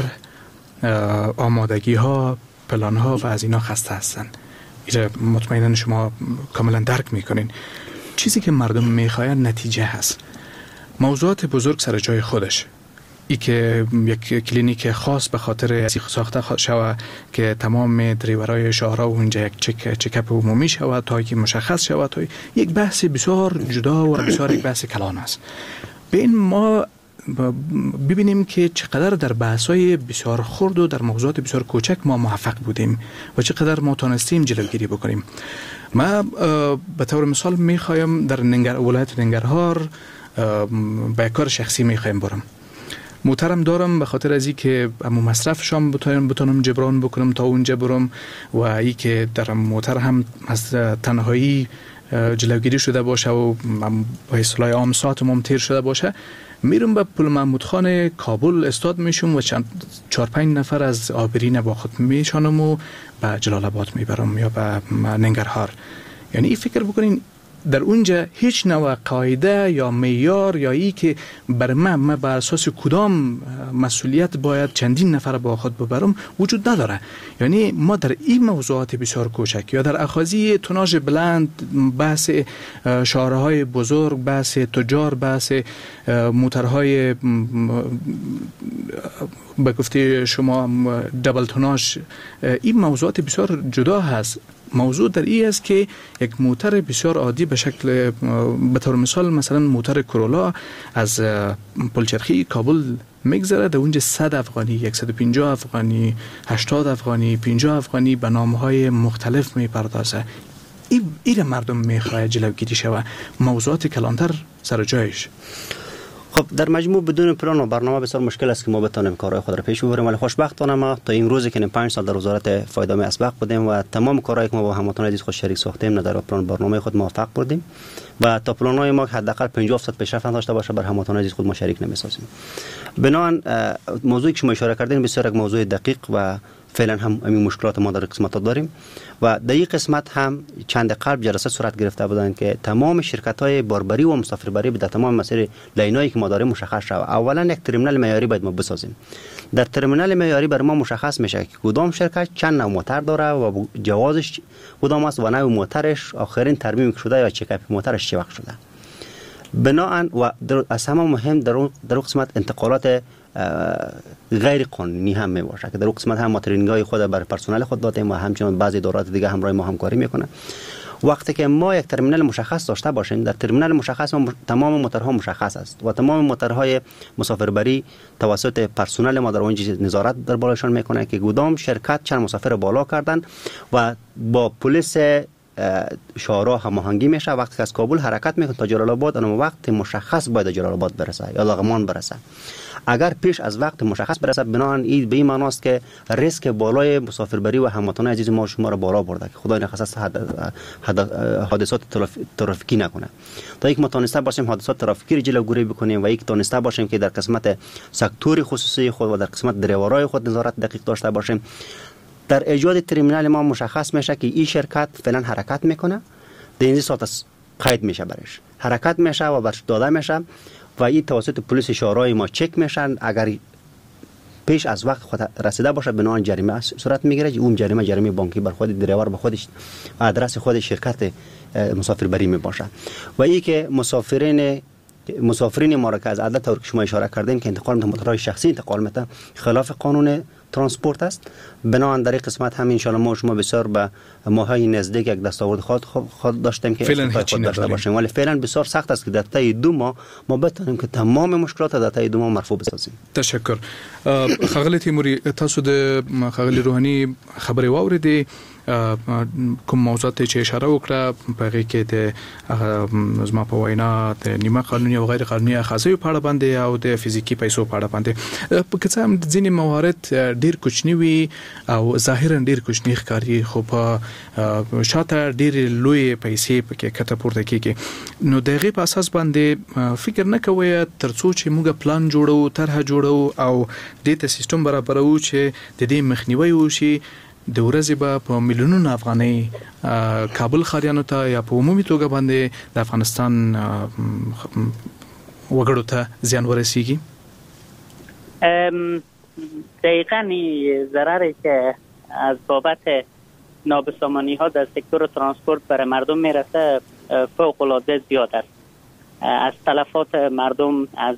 [SPEAKER 9] آمادگی ها پلان ها و از اینا خسته هستن ایره مطمئنا شما کاملا درک میکنین چیزی که مردم میخواین نتیجه هست موضوعات بزرگ سر جای خودش ای که یک کلینیک خاص به خاطر ساخته شود که تمام دریورای شهرها و اونجا یک چک چکاپ عمومی شود تا که مشخص شود تا یک بحث بسیار جدا و بسیار یک بحث کلان است به این ما ببینیم که چقدر در بحث‌های بسیار خرد و در موضوعات بسیار کوچک ما موفق بودیم و چقدر ما تونستیم جلوگیری بکنیم ما به طور مثال میخوایم در ننگر ولایت ننگرهار به کار شخصی میخوایم برم موترم دارم به خاطر از این که امو مصرفشام بتونم بتونم جبران بکنم تا اونجا برم و ای که در موتر هم از تنهایی جلوگیری شده باشه و با اصطلاح عام ساعتم تیر شده باشه میرم به پل محمود خان کابل استاد میشم و چند چهار پنج نفر از آبرین با خود میشانم و به جلال آباد میبرم یا به ننگرهار یعنی این فکر بکنین در اونجا هیچ نوع قاعده یا معیار یا ای که بر من من بر اساس کدام مسئولیت باید چندین نفر با خود ببرم وجود نداره یعنی ما در این موضوعات بسیار کوچک یا در اخاذی توناژ بلند بحث شهرهای بزرگ بحث تجار بحث موترهای به گفته شما دبل توناژ این موضوعات بسیار جدا هست موضوع در این است که یک موتر بسیار عادی به شکل به طور مثال مثلا موتر کرولا از پلچرخی کابل میگذره در اونجا صد افغانی صد و پنجاه افغانی هشتاد افغانی پنجاه افغانی به نامهای مختلف میپردازه این این مردم میخواد جلوگیری شود موضوعات کلانتر سر جایش
[SPEAKER 10] خب در مجموع بدون پلان و برنامه بسیار مشکل است که ما بتونیم کارهای خود را پیش ببریم ولی خوشبختانه ما تا این روزی که پنج سال در وزارت فایده اسبق بودیم و تمام کارهایی که ما با هموطنان عزیز خود شریک ساختیم در پلان برنامه خود موفق بودیم و تا پلان‌های ما حداقل پنجاه درصد پیشرفت داشته باشه بر هموطنان عزیز خود ما شریک نمی‌سازیم بنابراین موضوعی که شما اشاره کردین بسیار یک موضوع دقیق و فعلا هم همین مشکلات ما در قسمت داریم و در این قسمت هم چند قلب جلسه صورت گرفته بودند که تمام شرکت‌های باربری و مسافربری به تمام مسیر لاینایی که ما داریم مشخص شود اولا یک ترمینال معیاری باید ما بسازیم در ترمینال معیاری بر ما مشخص میشه که کدام شرکت چند نوع موتور داره و جوازش کدام است و نوع موتورش آخرین ترمیم شده یا چکاپ موتورش چه وقت شده بناهن و از همه مهم در در قسمت انتقالات غیر قانونی هم می باشه که در قسمت هم ما ترینینگ‌های خود برای پرسنل خود دادیم و همچنین بعضی ادارات دیگه همراه ما همکاری میکنه وقتی که ما یک ترمینال مشخص داشته باشیم، در ترمینال مشخص ما تمام موتورها مشخص است و تمام موتورهای مسافربری توسط پرسنل ما در اونجا نظارت در بالاشان میکنه که کدام شرکت چند مسافر بالا کردن و با پلیس شارع هماهنگی میشه. وقتی که از کابل حرکت میکنه تا جلال آباد، اون وقت مشخص باید جلال آباد برسه یا لغمان برسه. اگر پیش از وقت مشخص برسه، بنابراین این به این معنی است که ریسک بالای مسافربری و هموطنان عزیز ما شما را بالا برده که خدای نخواست حادثات ترافیکی نکنه. تا یک متونسته باشیم حادثات ترافیکی را جلوگیری بکنیم و یک تونسته باشیم که در قسمت سکتور خصوصی خود و در قسمت دریورای خود نظارت دقیق داشته باشیم. در ایجاد ترمینال ما مشخص میشه که این شرکت فعلا حرکت میکنه، در این ساعت قید میشه برش حرکت میشه و برش داده میشه و این توسط پلیس شورای ما چک میشن. اگر پیش از وقت خود رسیده باشه، بنابراین جریمه صورت میگیره. اون جریمه جریمه بانکی بر خود دریور به خودش آدرس خود شرکت مسافربری می باشه. و این که مسافرین مسافرین ما را که از عدد طور که شما اشاره کردین که انتقال میتونه موتورهای شخصی انتقال میتونه، خلاف قانون ترانسپورت است. بنابراین در این قسمت هم ان شاء الله ما شما بسیار به ماهای نزدیک یک دستاورد خود خود داشتیم که خود داشته باشیم، ولی فعلا بسیار سخت است که در طی دو ماه ما بتونیم که تمام مشکلات در طی دو ماه مرفوع بسازیم.
[SPEAKER 9] تشکر. خغلی تیموری، تاسو د خغلی روحانی خبري واوریدي کوم موضوعات چې اشاره وکړه په هغه کې د زما په وینا د نیمه قانوني او غیر قانوني اخاذي په اړه باندې او د فزیکی پیسو په اړه باندې په کڅه هم ځینې موارد ډیر کوچنی وي او ظاهرا ډیر کوچنی ښکاري، خو په شاته ډیر لوی پیسې پکې کته پورته کیږي. نو دغه په اساس باندې فکر نه کوي ترڅو چې موږ پلان جوړو، طرح جوړو او د دې سیستم برابرو چې د دې مخنیوي وشي، د ورځې به په میلیونونو افغانۍ کابل خاریانو ته یا په عمومي توګه باندې د افغانستان وګړو ته زیان ورسیږي.
[SPEAKER 11] دقیقاً ضرری که از بابت نابسامانی ها در سکتور ترانسپورت برای مردم میرسه فوق العاده زیاد است. از تلفات مردم، از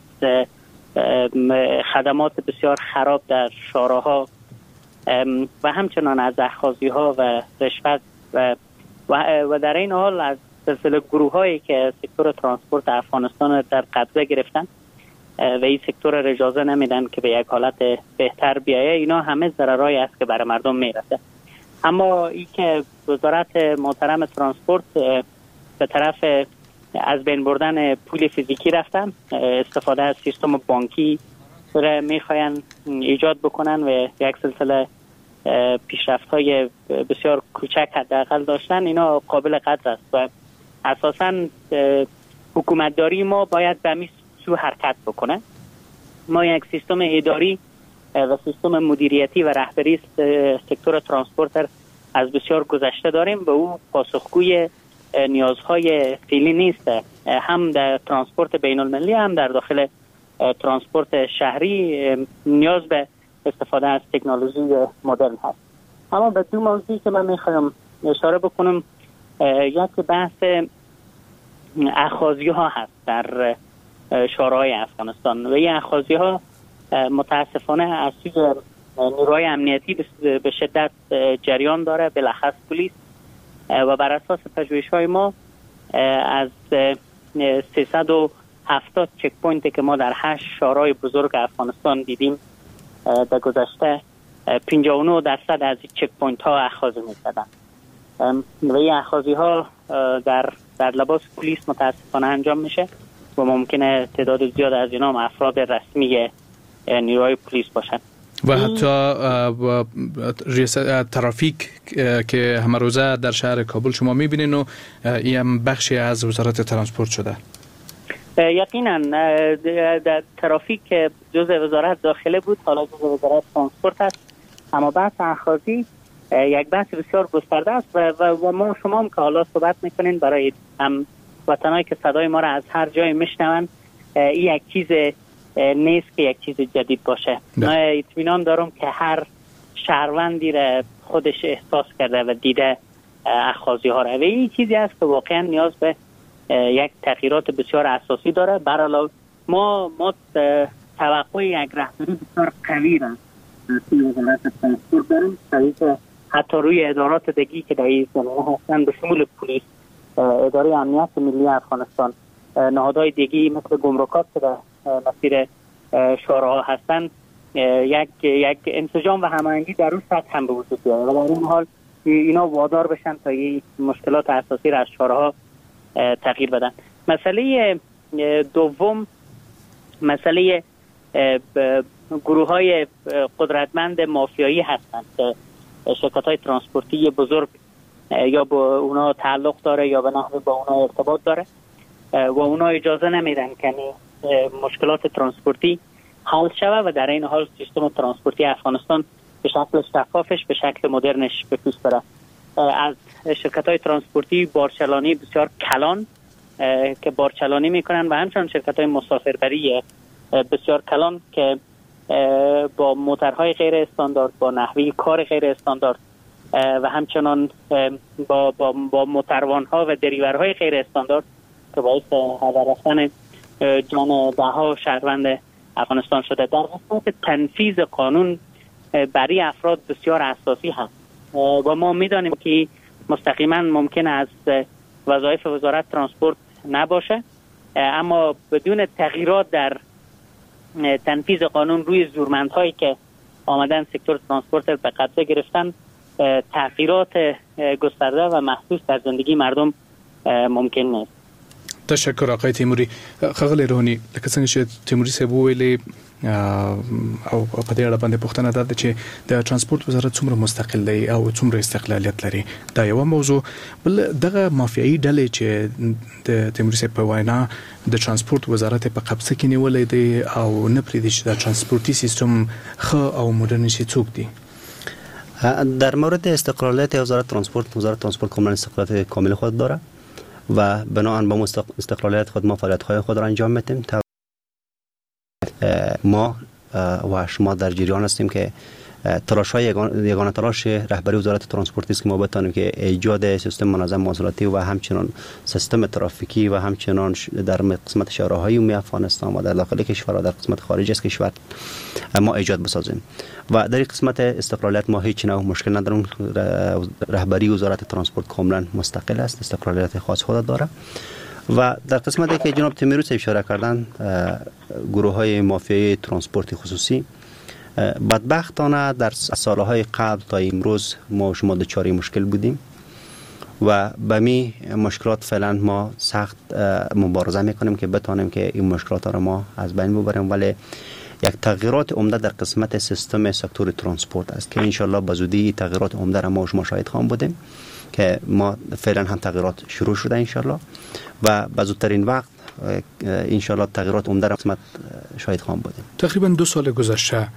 [SPEAKER 11] خدمات بسیار خراب در شاراها و همچنان از اخاذی ها و رشوت و و در این حال از سلسله گروه هایی که سکتور ترانسپورت افغانستان در قبضه گرفتن و این سکتور را اجازه نمیدن که به یک حالت بهتر بیایه، اینا همه ضررهایی است که برای مردم میرسه. اما این که وزارت محترم ترانسپورت به طرف از بین بردن پول فیزیکی رفتن، استفاده از سیستم بانکی را میخواین ایجاد بکنن و یک سلسله پیشرفت های بسیار کوچک حداقل داشتن، اینا قابل قدر است و اساساً حکومتداری ما باید به همین سو حرکت بکنه. ما یک سیستم اداری و سیستم مدیریتی و رهبری سکتور ترانسپورت از بسیار گذشته داریم و او پاسخگوی نیازهای فعلی نیست، هم در ترانسپورت بین المللی هم در داخل ترانسپورت شهری نیاز به استفاده از تکنولوژی مدرن هست. اما به دو موضوعی که من میخوایم اشاره بکنم، یک بحث اخاذی ها هست در شاراهای افغانستان و این اخاذی ها متاسفانه از سوی نیروهای امنیتی به شدت جریان داره، بالاخص پلیس، و بر اساس پژوهش های ما از سیصد و هفتاد چک پوینتی که ما در هشت شارای بزرگ افغانستان دیدیم در گذشته پنجاه و نه درصد از این چک پوینت ها اخاذی می‌شدن و این اخاذی ها در در لباس پلیس متاسفانه انجام میشه و ممکنه تعداد زیاد از اینا هم افراد رسمی نیروهای پلیس باشن
[SPEAKER 9] و حتی ترافیک که همه روزه در شهر کابل شما میبینین و این هم بخشی از وزارت ترانسپورت شده.
[SPEAKER 11] یقینا در ترافیک جزء وزارت داخله بود، حالا جزء وزارت ترانسپورت است، اما بحث اخاذی یک بحث بسیار گسترده است و, و ما شما هم که حالا صحبت میکنین برای هم وطنایی که صدای ما را از هر جای میشنون، این یک چیز نیست که یک چیز جدید باشه. من اطمینان دارم که هر شهروندی را خودش احساس کرده و دیده اخاذی ها را و این چیزی است که واقعا نیاز به یک تغییرات بسیار اساسی داره. برای ما ما توقع یک رهبری بسیار قوی را توی وزارت ترانسپورت داریم، که حتی روی ادارات دیگی که در این زمینه هستند به شمول پلیس، اداره امنیت ملی افغانستان، نهادهای دیگی مثل گمرکات که در مسیر شورا هستند، یک یک انسجام و هماهنگی در اون سطح هم به وجود بیاید و در این حال اینا وادار بشن تا این مشکلات اساسی را از شورا تغییر بدن. مسئله دوم مسئله گروه های قدرتمند مافیایی هستند که شرکت های ترانسپورتی بزرگ یا با اونا تعلق داره یا به نحوی با اونا ارتباط داره و اونا اجازه نمیدن که مشکلات ترانسپورتی حل شود و در این حال سیستم ترانسپورتی افغانستان به شکل شفافش به شکل مدرنش به پیش بره. از شرکت های ترانسپورتی بارچلانی بسیار کلان که بارچلانی میکنن و همچنان شرکت های مسافربری بسیار کلان که با موترهای غیر استاندارد، با نحوی کار غیر استاندارد و همچنان با با با موتروانها و دریورهای غیر استاندارد که باعث هدر رفتن جان دهها شهروند افغانستان شده. در قسمت تنفیذ قانون برای افراد بسیار اساسی هست و ما میدانیم که مستقیما ممکن از وظایف وزارت ترانسپورت نباشه، اما بدون تغییرات در تنفیذ قانون روی زورمندهایی که آمدن سکتور ترانسپورت به قبضه گرفتن، تغییرات گسترده و محسوس در زندگی مردم ممکن نیست.
[SPEAKER 9] تشکر آقای تیموری. خغلی روحانی لکه څنګه چې تیموری صاحب ویلي او په دې اړه باندې پوښتنه ده چې د ترانسپورت وزارت څومره مستقل دی او څومره استقلالیت لري، دا یو موضوع. بل دغه مافیایي ډلې چې د تیموری صاحب په وینا د ترانسپورت وزارت په قبضه کې نیولې دی او نه پریږدي چې د ترانسپورتي سیستم ښه او مدرن شي، څوک دي؟
[SPEAKER 10] در مورد استقلالیت وزارت ترانسپورت، وزارت ترانسپورت کاملا استقلالیت کامل خود داره و بنابراین با استقلالیت خود ما فعالیت‌های خود را انجام میدیم. ما و شما در جریان هستیم که تلاش‌های یگانه تلاش رهبری وزارت ترانسپورت است که ما بتوانیم که ایجاد سیستم منظم مواصلاتی و همچنان سیستم ترافیکی و همچنان در قسمت شهرهای عمومی افغانستان و در داخل کشور و در قسمت خارج از کشور ما ایجاد بسازیم و در این قسمت استقلالیت ما هیچ نوع مشکل نداریم. رهبری وزارت ترانسپورت کاملا مستقل است، استقلالیت خاص خود داره. و در قسمتی که جناب تیموری صاحب اشاره کردن، گروه های مافیای ترانسپورت خصوصی، بدبختانه در سالهای قبل تا امروز ما شما دچار مشکل بودیم و به می مشکلات فعلا ما سخت مبارزه میکنیم که بتانیم که این مشکلات را ما از بین ببریم، ولی یک تغییرات عمده در قسمت سیستم سکتور ترانسپورت است که انشالله به زودی تغییرات عمده را ما شما شاهد خواهم بودیم که ما فعلا هم تغییرات شروع شده انشالله و به زودترین وقت انشالله تغییرات عمده را قسمت شاهد خواهم بودیم.
[SPEAKER 9] تقریبا دو سال گذشته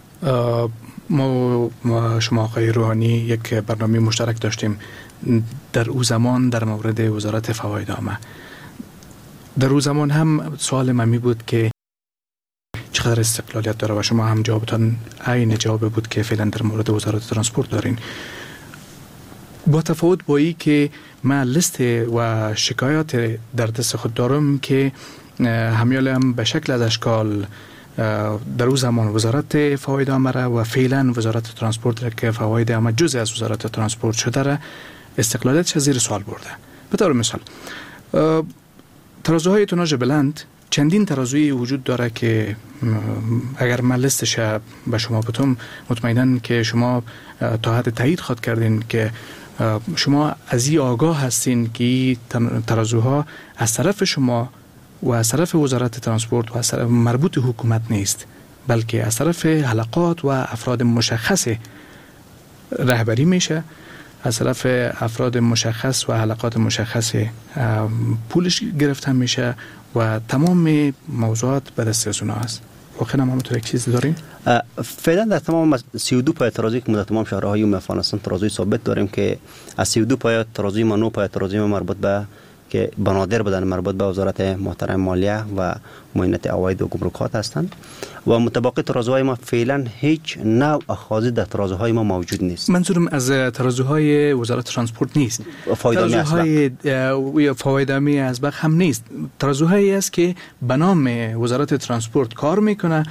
[SPEAKER 9] ما شما آقای روحانی یک برنامه مشترک داشتیم در او زمان در مورد وزارت فواید عامه. در او زمان هم سوال من می بود که چقدر استقلالیت داره و شما هم جوابتان عین جواب بود که فعلا در مورد وزارت ترانسپورت دارین. با تفاوت با ای که من لیست و شکایات در دست خود دارم که همیال هم به شکل از اشکال در او زمان وزارت فواید عامه و فعلا وزارت ترانسپورت که فواید عامه جزء از وزارت ترانسپورت شده را استقلالیتش زیر سوال برده. به طور مثال ترازوهای توناژ بلند چندین ترازوی وجود داره که اگر من لیستش به شما بتم مطمئناً که شما تا حد تایید خود کردین که شما از این آگاه هستین که ترازوها از طرف شما و از طرف وزارت ترانسپورت و از طرف مربوط حکومت نیست، بلکه از طرف حلقات و افراد مشخص رهبری میشه، از طرف افراد مشخص و حلقات مشخص پولش گرفته میشه و تمام موضوعات به دست از اونها است. واقعا ما تو یک چیز داریم؟
[SPEAKER 10] فعلا در تمام سی و دو پای ترازوی که در تمام شهرهای عمومی افغانستان ترازوی ثابت داریم که از سی و دو پای ترازوی ما نو پای ترازوی ما مربوط به که بنادر بدن مربوط به وزارت محترم مالیه و معینت عواید و گمرکات هستند و متبقی ترازوهای ما فعلا هیچ نوع اخاذی در ترازوهای ما موجود نیست.
[SPEAKER 9] منظورم از ترازوهای وزارت ترانسپورت نیست، ترازوهای فایدامی ازبق هم نیست، ترازوهایی است که به نام وزارت ترانسپورت کار میکنه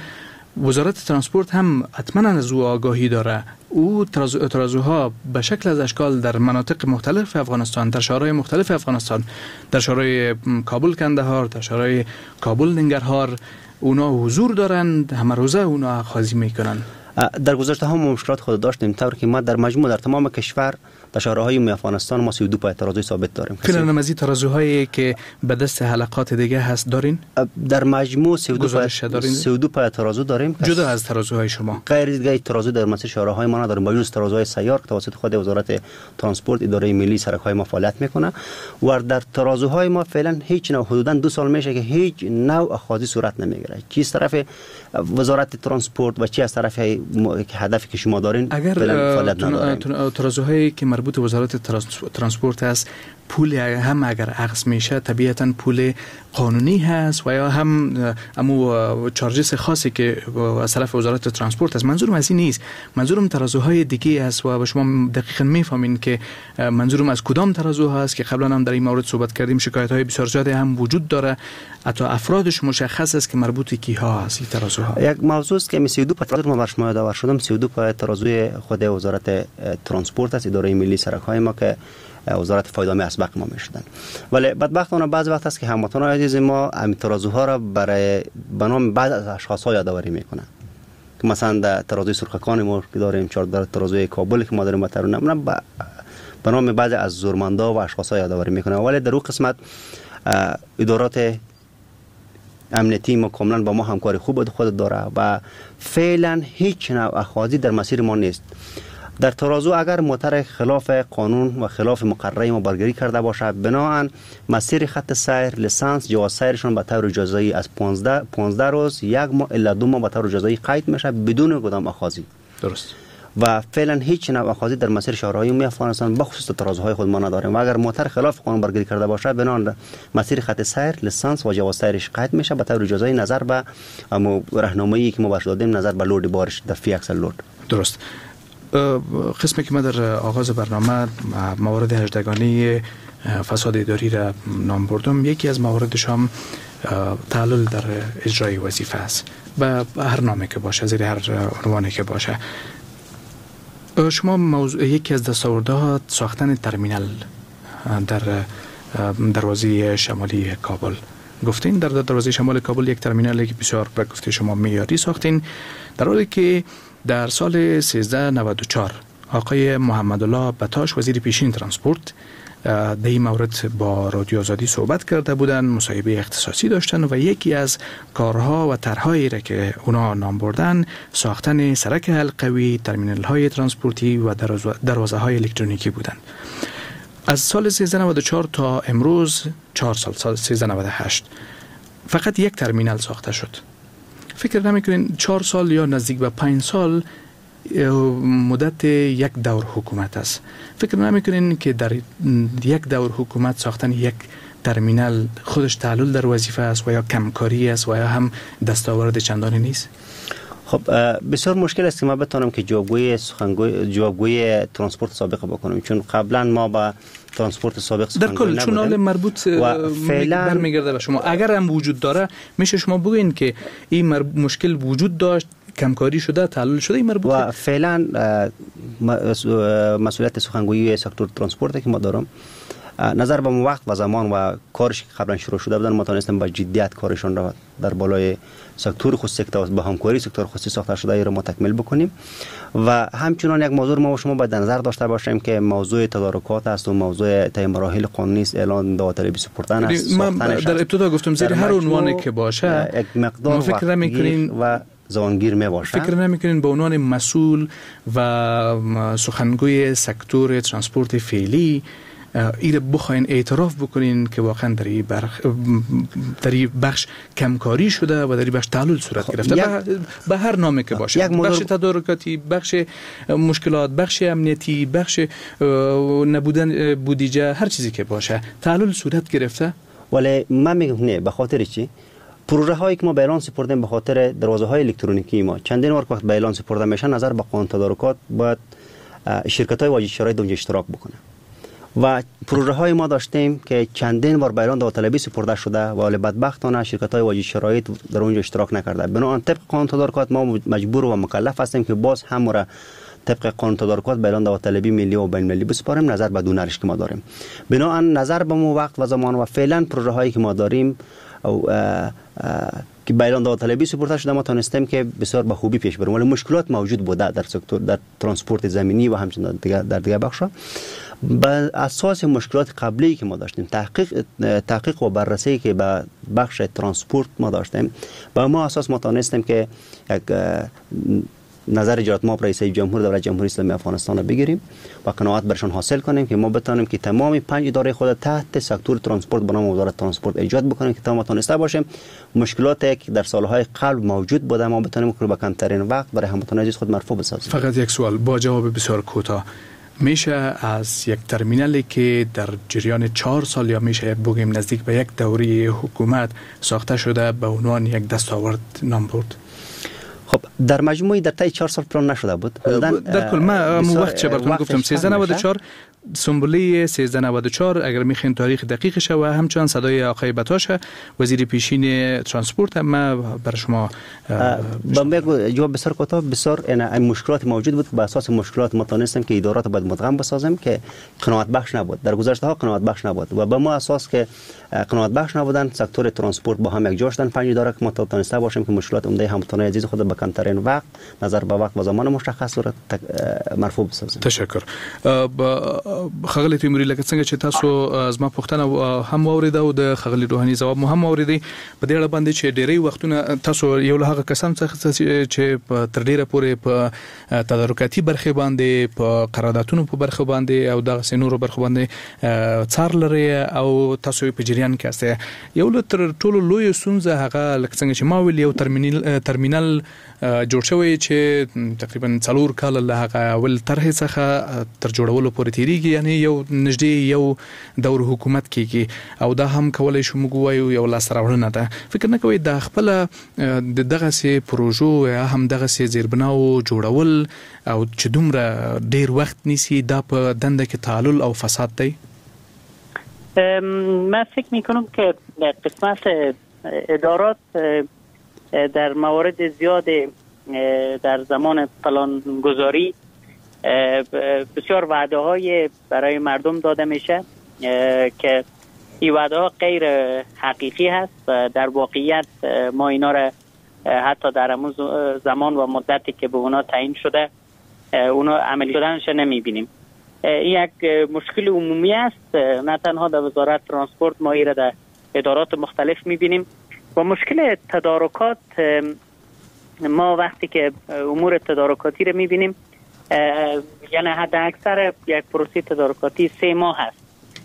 [SPEAKER 9] وزارت ترانسپورت هم حتما از او آگاهی داره. او ترازو، ترازوها به شکل از اشکال در مناطق مختلف افغانستان، در شهرهای مختلف افغانستان، در شهرهای کابل کندهار، در شهرهای کابل ننگرهار، اونا حضور دارند، همه روزه اونا خاضی میکنن.
[SPEAKER 10] در گذشته ها ما مشکلات خود داشتیم، طور که ما در مجموع در تمام کشور در شهرهای افغانستان ما سی و دو پای ترازوی ثابت داریم.
[SPEAKER 9] فعلا مزید ترازوهایی که به دست حلقات دیگه هست دارین؟
[SPEAKER 10] در مجموع سی و دو پای سی و دو پای ترازو داریم.
[SPEAKER 9] جدا از ترازوهای شما
[SPEAKER 10] غیر دیگه ترازو در مسیر شهرهای ما نداریم، با جز ترازوهای سیار که توسط خود وزارت ترانسپورت اداره ملی سرک‌های ما فعالیت میکنه و در ترازوهای ما فعلا هیچ نوع حدودا دو سال میشه که هیچ نوع اخاذی صورت نمیگیره، چی از طرف وزارت ترانسپورت و چی از طرف هدفی که شما دارین.
[SPEAKER 9] اگر ترازوهایی که مربوط به وزارت ترانسپورت است پول هم اگر عکس میشه طبیعتا پول قانونی هست و یا هم امو چارجز خاصی که از طرف وزارت ترانسپورت است. منظورم از این نیست، منظورم ترازوهای دیگه است و شما دقیقاً میفهمین که منظورم از کدام ترازوها است که قبلا هم در این مورد صحبت کردیم. شکایت های بسیار زیادی هم وجود داره، حتی افرادش مشخص است که مربوط کیها است این ترازوها.
[SPEAKER 10] یک موضوع است که سی و دو پای ما برش ما داور شدم، سی و دو پای ترازوی خود وزارت ترانسپورت است، اداره ملی سرک‌های ما که وزارت فایدامه اسبق ما میشدن. ولی بدبختانه بعضی وقت است که هموطنان عزیز ما همین ترازوها را برای بنام بعض از اشخاص‌ها یادآوری میکنن، که مثلا در ترازوی سرخکان ما که داریم، چهار در ترازوی کابل که ما داریم، مثلا به نام بعضی از زورمندا و اشخاص‌ها یادآوری میکنن. ولی در اون قسمت ادارات امنیتی ما کاملا با ما همکاری خوب خود داره و فعلا هیچ نوع اخاذی در مسیر ما نیست. در ترازو اگر موتر خلاف قانون و خلاف مقرره ما برگری کرده باشه، بناهن مسیر خط سیر، لیسانس، جواز سیرشون به طور جزایی از پانزده روز یک ماه الا دو ماه به طور جزایی قید میشه بدون کدام اخاذی.
[SPEAKER 9] درست.
[SPEAKER 10] و فعلا هیچ نوع اخاذی در مسیر شهرهای عمومی افغانستان بخصوص ترازوهای خود ما نداریم و اگر موتر خلاف قانون برگری کرده باشه، بناهن مسیر خط سیر، لیسانس و جواز سیرش قید میشه به طور جزایی نظر به راهنمایی که ما بهش دادیم، نظر به لود بارش در فی اکسل لود.
[SPEAKER 9] درست. قسمی که ما در آغاز برنامه موارد هجدگانی فساد اداری را نام بردم، یکی از مواردش هم تعلل در اجرای وظیفه است به هر نامی که باشه، زیر هر عنوانی که باشه. شما موضوع یکی از دستاوردها ساختن ترمینال در دروازه شمالی کابل گفتین. در دروازه شمال کابل یک ترمینالی که بسیار به گفته شما معیاری ساختین، در حالی که در سال سیزده نود و چهار آقای محمد الله بتاش وزیر پیشین ترانسپورت در این مورد با رادیو آزادی صحبت کرده بودند، مصاحبه اختصاصی داشتن و یکی از کارها و طرحهایی را که اونا نام بردن ساختن سرک حلقوی، ترمینال های ترانسپورتی و دروازه های الکترونیکی بودند. از سال سیزده نود و چهار تا امروز چهار سال، سال سیزده نود و هشت فقط یک ترمینال ساخته شد. فکر نمی‌کنین چهار سال یا نزدیک به پنج سال مدت یک دور حکومت است؟ فکر نمی‌کنین که در یک دور حکومت ساختن یک ترمینال خودش تعلل در وظیفه است و یا کمکاری است و یا هم دستاورد چندانی نیست؟
[SPEAKER 10] خب بسیار مشکل است که ما بتونم که جوابگوی سخنگوی جوابگوی ترانسپورت سابق بکنیم، چون قبلا ما با ترانسپورت سابق
[SPEAKER 9] در کل چون حال مربوط و فعلا برمیگرده به شما. اگر هم وجود داره میشه شما بگین که این مشکل وجود داشت، کمکاری شده، تعلل شده این مربوط
[SPEAKER 10] و فعلا مسئولیت سخنگویی سکتور ترانسپورت که ما دارم، نظر به وقت و زمان و کارش که قبلا شروع شده بودن ما تونستیم با جدیت کارشون را در بالای سکتور خصوصی که با همکاری سکتور خصوصی ساخته شده ای را ما تکمیل بکنیم. و همچنان یک موضوع ما و شما باید در نظر داشته باشیم که موضوع تدارکات است و موضوع طی مراحل قانونی است، اعلان داوطلبی سپردن است.
[SPEAKER 9] من در ابتدا گفتم زیر هر عنوانی که باشه
[SPEAKER 10] یک مقدار
[SPEAKER 9] فکر نمی‌کنین
[SPEAKER 10] و زمانگیر می باشه.
[SPEAKER 9] فکر نمی‌کنین به عنوان مسئول و سخنگوی سکتور ترانسپورت فعلی ایره بخواین اعتراف بکنین که واقعا در این در این بخش کمکاری شده و در این بخش تعلل صورت گرفته به, به هر نامی که باشه، بخش تدارکاتی، بخش مشکلات، بخش امنیتی، بخش نبودن بودجه، هر چیزی که باشه تعلل صورت گرفته.
[SPEAKER 10] ولی من میگم نه، به خاطر چی؟ پروژه هایی که ما به اعلان سپردیم به خاطر دروازه های الکترونیکی ما چندین وقت به اعلان سپرده میشن، نظر به قانون تدارکات باید شرکت های واجد شرایط اونجا اشتراک بکنه و پروژه های ما داشتیم که چندین بار بیان داوطلبی سپرده شده ولی بدبختانه شرکت های واجد شرایط در اونجا اشتراک نکرده. بنابراین طبق قانون تدارکات ما مجبور و مکلف هستیم که باز هم را طبق قانون تدارکات بیان داوطلبی ملی و بین المللی بسپاریم نظر به دونرش که ما داریم. بنابراین نظر به مو وقت و زمان و فعلا پروژه هایی که ما داریم او که بیان داوطلبی سپرده شده ما تونستیم که بسیار به خوبی پیش بریم، ولی مشکلات موجود بوده در سکتور در ترانسپورت زمینی و همچنین در در دیگر بخش‌ها. بر اساس مشکلات قبلی که ما داشتیم، تحقیق تحقیق و بررسی که به بخش ترانسپورت ما داشتیم، با ما اساس ما تونستیم که یک نظر اجرات ما رئیس جمهور دولت جمهوری اسلامی افغانستان رو بگیریم و قناعت برشان حاصل کنیم که ما بتونیم که تمام پنج اداره خود تحت سکتور ترانسپورت به نام وزارت ترانسپورت ایجاد بکنیم که تمام تونسته باشیم مشکلاتی که در سالهای قبل موجود بوده ما بتونیم که با کمترین وقت برای هموطنان عزیز خود مرفوع بسازیم.
[SPEAKER 9] فقط یک سوال با جواب بسیار کوتاه، میشه از یک ترمینالی که در جریان چهار سال یا میشه بگیم نزدیک به یک دوره حکومت ساخته شده به عنوان یک دستاورد نام برد؟
[SPEAKER 10] خب در مجموعی در طی چهار سال پلان نشده بود.
[SPEAKER 9] در کل من وقت چه براتون گفتم سیزده نود و چهار سنبولی سیزده نود و چهار اگر میخواین تاریخ دقیقش و همچنان صدای آقای بتاش وزیر پیشین ترانسپورت هم برای شما
[SPEAKER 10] بگو جواب بسیار کوتاه. بسیار این مشکلات موجود بود، به اساس مشکلات ما تونستیم که ادارات باید مدغم بسازیم که قناعت بخش نبود، در گذشته ها قناعت بخش نبود و به ما اساس که قناعت بخش نبودن سکتور ترانسپورت با هم یک جا شدن پنج اداره که ما تونسته باشیم که مشکلات عمده هموطنان عزیز خود به کمترین وقت نظر به وقت و زمان مشخص صورت مرفوع بسازیم.
[SPEAKER 9] تشکر. خغلی تیموری لکه څنګه چې تاسو از ما پوښتنه هم اوریده او د خغلی روحاني جواب مو هم اوریدي په دې اړه باندې چې ډېری وختونه تاسو یو له هغه کسان څخه چې تر ډیره پورې په تدارکاتي برخه باندې په قراردادونو په برخه باندې او دغه سينورو برخه باندې څار لري او تاسو په جریان کې استه یو له تر ټولو لوی سونزه هغه لکه څنګه چې ما ویل یو ترمینل ترمینل جوړ شوی چې تقریبا څلور کال له هغه ول طرح څخه تر جوړولو پورې تیریږي، یعنی یو نږدې یو دور حکومت کېږي او دا هم کولای شو موږ وایو یو لاس راوړنه ده. فکر نه کوي د خپل د دغه سي پروژو یا هم دغه سي زیربناو جوړول او چې دومره ډیر وخت نیسي دا په دنده کې تعلل او فساد دی؟
[SPEAKER 11] من فکر میکنم که قسمت ادارات در موارد زیاد در زمان پلان گذاری بسیار وعده های برای مردم داده میشه که این وعده ها غیر حقیقی هست و در واقعیت ما اینا را حتی در همون زمان و مدتی که به اونا تعیین شده اونا عملی شدنش نمیبینیم. این یک مشکل عمومی است، نه تنها در وزارت ترانسپورت ما این را در ادارات مختلف میبینیم و مشکل تدارکات. ما وقتی که امور تدارکاتی رو میبینیم یعنی حد اکثر یک پروسه تدارکاتی سه ماه هست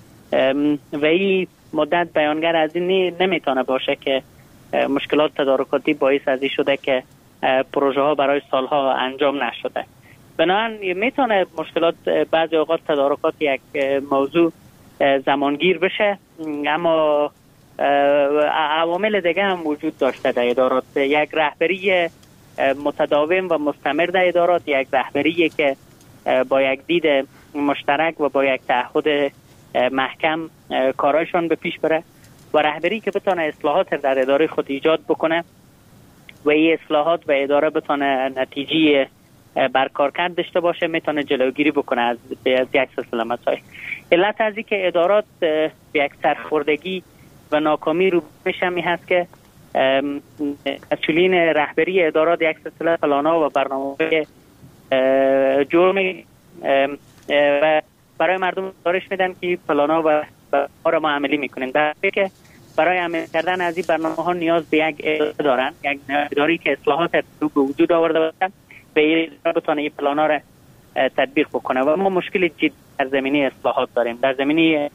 [SPEAKER 11] و این مدت بیانگر از این نمیتونه باشه که مشکلات تدارکاتی باعث از این شده که پروژه ها برای سالها انجام نشده. بنابراین میتونه مشکلات بعضی اوقات تدارکات یک موضوع زمانگیر بشه، اما عوامل دیگه هم وجود داشته در ادارات. یک رهبری متداوم و مستمر در ادارات، یک رهبری که با یک دید مشترک و با یک تعهد محکم کارایشان به پیش بره و رهبری که بتونه اصلاحات در اداره خود ایجاد بکنه و این اصلاحات و اداره بتونه نتیجه برکارکرد داشته باشه، میتونه جلوگیری بکنه از از یک سلسله مسائل. علت از این که ادارات به یک سرخوردگی و ناکامی رو میشن می هست که مسئولین رهبری ادارات یک سلسله پلان‌ها و برنامه‌های جرمی و برای مردم گزارش میدن که پلان‌ها و برنامه‌ها رو ما عملی میکنیم، در حالی که برای عملی کردن از این برنامه‌ها نیاز به یک اداره دارن، یک اداری که اصلاحات رو به وجود آورده باشن و این بتونه این پلان‌ها رو تطبیق بکنه. و ما مشکل جدی در زمینه اصلاحات داریم، در زمینه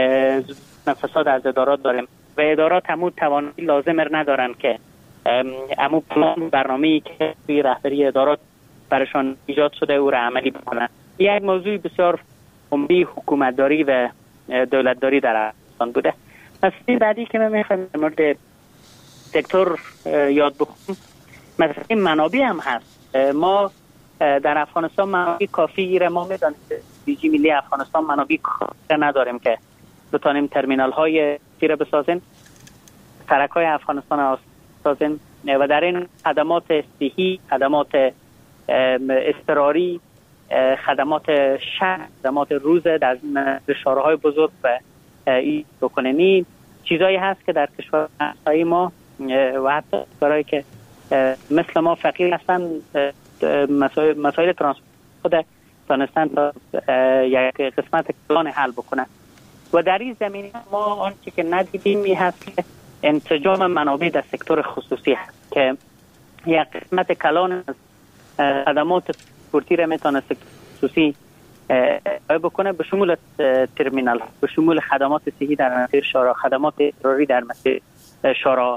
[SPEAKER 11] فساد از ادارات داریم و ادارات همون توانایی لازم ندارن که همون پلان برنامه‌ای که توی رهبری ادارات برشان ایجاد شده او را عملی بکنن. یک موضوع بسیار عمده حکومتداری و دولتداری در افغانستان بوده. مسئله بعدی که من میخوام در مورد سکتور یاد بکنم مسئله منابع هم هست. ما در افغانستان منابع کافی را ما میدانیم دیجی ملی افغانستان منابع کافی نداریم که بتانیم ترمینال های تیر بسازیم، سرک های افغانستان بسازیم و در این خدمات صحی، خدمات اضطراری، خدمات شهر، خدمات روز در شهرهای بزرگ و این بکنیم. چیزایی هست که در کشور همسایه ما و حتی کشورهایی که مثل ما فقیر هستن مسائل, مسائل ترانسپورت خود تانستن تا یک قسمت کلان حل بکنن و در این زمینه ما آنچه که ندیدیم این هست که انسجام منابع در سکتور خصوصی هست که یک قسمت کلان از خدمات ترانسپورتی را میتونه سکتور خصوصی بکنه، به شمول ترمینال، به شمول خدمات صحی در مسیر شارع، خدمات اضطراری در مسیر شارع.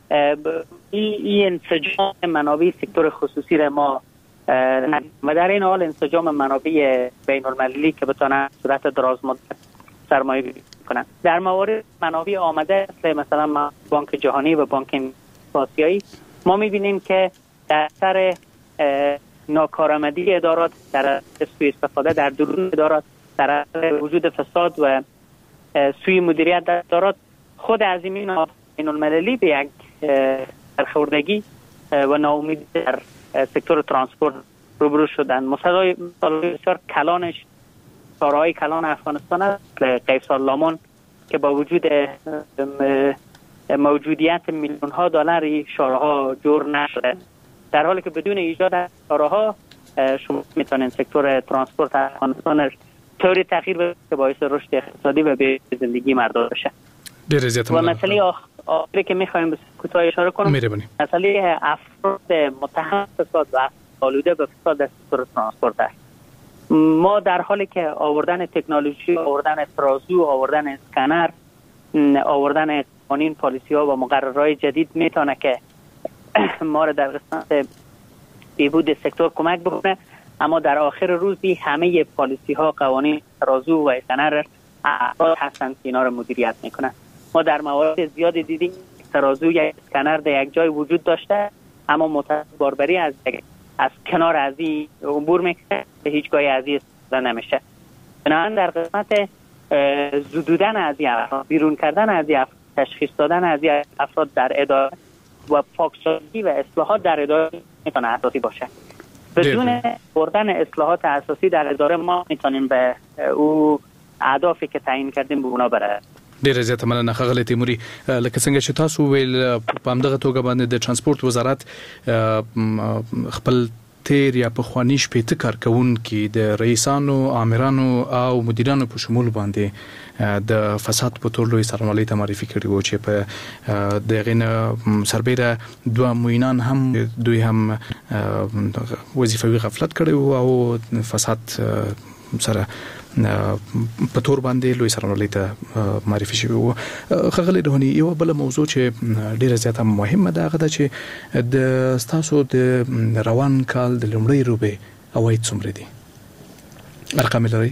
[SPEAKER 11] این انسجام منابع سکتور خصوصی را ما و در این حال انسجام منابع بین المللی که بتونه صورت دراز مدت سرمایه کنن. در موارد منابع آمده مثلا بانک جهانی و بانک آسیایی ما میبینیم که در اثر ناکارآمدی ادارات، در سوء استفاده در درون ادارات، در اثر وجود فساد و سوء مدیریت در ادارات، خود عظیمین بین المللی به یک برخوردگی و ناامیدی در سکتور ترانسپورت روبرو شدن. مثلا بسیار کلانش شارع‌های کلان افغانستان است، قیصر لامان که با وجود موجودیت میلیون ها دلار شارع‌ها جور نشده، در حالی که بدون ایجاد شارع‌ها شما میتونید سکتور ترانسپورت افغانستان طوری تغییر بده که باعث رشد اقتصادی و به زندگی مردم بشه.
[SPEAKER 9] و
[SPEAKER 11] مسئله آخری که میخوایم کوتاه اشاره کنم، مسئله افراد متهم فساد و آلوده به فساد در سکتور ترانسپورت است. ما در حالی که آوردن تکنولوژی، آوردن ترازو، آوردن اسکنر، آوردن قوانین، پالیسی ها و مقررات جدید میتونه که ما را در قسمت بهبود سکتور کمک بکنه، اما در آخر روزی همه پالیسی ها، قوانین، ترازو و اسکنر افراد هستند که اینا را مدیریت میکنن. ما در موارد زیادی دیدیم ترازو یا اسکنر در یک جای وجود داشته، اما متاسفانه باربری از از کنار از این عبور میکنه، به هیچ گاهی از این استفاده نمیشه. بنابراین در قسمت زدودن از این افراد، بیرون کردن از این افراد، تشخیص دادن از این افراد در اداره و پاکسازی و اصلاحات در اداره میتونه اساسی باشه. بدون بردن اصلاحات اساسی در اداره ما میتونیم به او اهدافی که تعیین کردیم به اونا برسیم.
[SPEAKER 9] ډیره زیاته مننه ښاغلی تیموري. لکه څنګه چې تاسو ویل په همدغه توګه باندې د ترانسپورت وزارت خپل تیر یا پخوانی شپېته کارکونکي د رئیسانو، آمرانو او مدیرانو په شمول باندې د فساد په تور لوی سرمایه ته معرفي کړي وو چې په دغه نه سربېره دوه معینان هم دوی هم وظیفوي غفلت کړي وو او فساد سره په تور باندې لوی سرمایه ته معرفي شوی وو. ښاغلی روحاني، یو بل موضوع چې ډیره زیاته مهمه ده هغه ده چې د ستاسو د روان کال د لومړۍ روبې عواید څومره دي؟ ارقام لرئ؟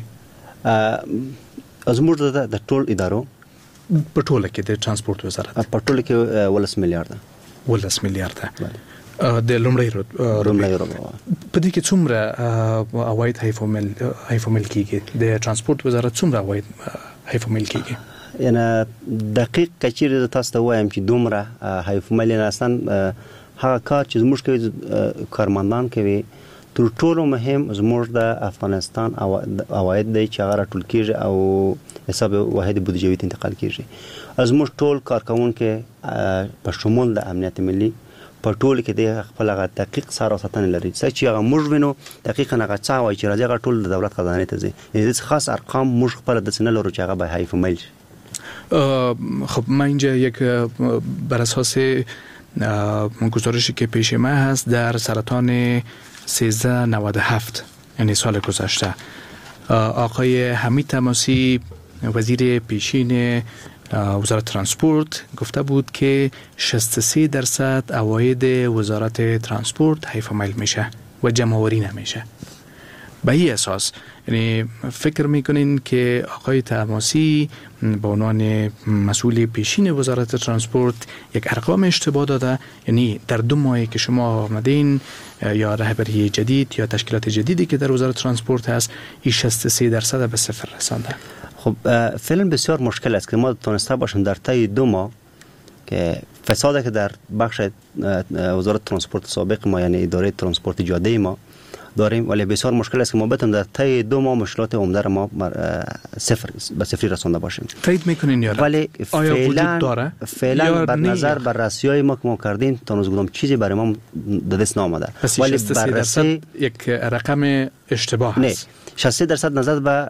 [SPEAKER 10] زموږ د ټول ادارو
[SPEAKER 9] په ټوله کې د ترانسپورت وزارت
[SPEAKER 10] په ټوله کې ولس میلیارډ ده.
[SPEAKER 9] ولس میلیارډ ده د لومړۍ روبې. په دې کې څومره عواید حیفومل حیفومل کیږي؟ د ترانسپورت وزارت څومره عواید حیفومل کیږي؟
[SPEAKER 10] یعنی دقیق کچیر تاسو ته وایم چې دومره حیفومل نه اصلا هغه کار چې زموږ کوي کارمندان کوي. تر ټولو مهم زموږ د افغانستان عواید دی چې هغه راټول کیږي او حساب واحد بودجوي انتقال کیږي. زموږ ټول کارکونکي په شمول د امنیت ملي په ټول کې د خپل هغه دقیق سره ساتنه لري. چې هغه موږ وینو دقیقاً هغه څه وایي چې راځي هغه ټول د دولت خزانه ته ځي. یعنی د خاص ارقام موږ خپل د سن لرو چې هغه به حیفومل شي.
[SPEAKER 9] خب من اینجا یک بر اساس گزارشی که پیش ما هست در سرطان سیزده نود و هفت یعنی سال گذشته آقای حمید تماسی وزیر پیشین وزارت ترانسپورت گفته بود که شصت و سه درصد عواید وزارت ترانسپورت حیفومل میشه و جمع‌آوری نمیشه. به این اساس یعنی فکر میکنین که آقای طهماسی به عنوان مسئول پیشین وزارت ترانسپورت یک ارقام اشتباه داده؟ یعنی در دو ماهی که شما آمدین یا رهبری جدید یا تشکیلات جدیدی که در وزارت ترانسپورت هست، این شصت و سه درصد به صفر رسانده.
[SPEAKER 10] خب فعلا بسیار مشکل است که ما تونسته باشیم در طی دو ماه که فسادی که در بخش وزارت ترانسپورت سابق ما، یعنی اداره ترانسپورت جاده ما داریم، ولی بسیار مشکل است که ما بتونیم در طی دو ماه مشکلات عمده ما صفر به صفری رسانده باشیم.
[SPEAKER 9] قید میکنین یا
[SPEAKER 10] ولی فعلا فعلا بر نظر بررسی‌های ما که ما کردیم تا روز کدام چیزی برای ما به دست نامده.
[SPEAKER 9] ولی بررسی یک رقم اشتباه
[SPEAKER 10] نه.
[SPEAKER 9] است.
[SPEAKER 10] شصت و سه درصد نظر به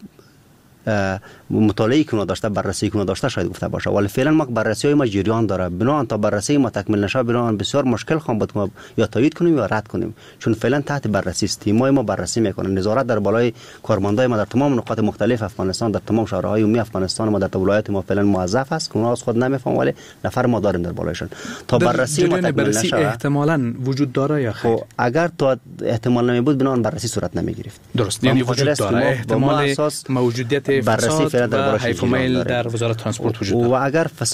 [SPEAKER 10] مطالعه که داشته، بررسی که داشته شاید گفته باشه، ولی فعلا ما بررسی ما جریان داره. بنابراین تا بررسی ما تکمیل نشه، بنابراین بسیار مشکل خواهد بود که ما یا تایید کنیم یا رد کنیم، چون فعلا تحت بررسی است. تیمای ما بررسی میکنه، نظارت در بالای کارمندای ما در تمام نقاط مختلف افغانستان، در تمام شهرهای عمومی افغانستان ما، در ولایت ما فعلا موظف است که اونها از خود نمیفهمن، ولی نفر ما داریم در بالایشان. تا بررسی ما تکمیل نشه
[SPEAKER 9] احتمالاً وجود داره یا خیر؟
[SPEAKER 10] اگر تا احتمال نمی بود، بنابراین بررسی صورت نمی گرفت.
[SPEAKER 9] درست، یعنی وجود داره احتمال موجودیت
[SPEAKER 10] بررسی
[SPEAKER 9] و حیف و میل در وزارت ترانسپورت وجود داره.
[SPEAKER 10] و اگر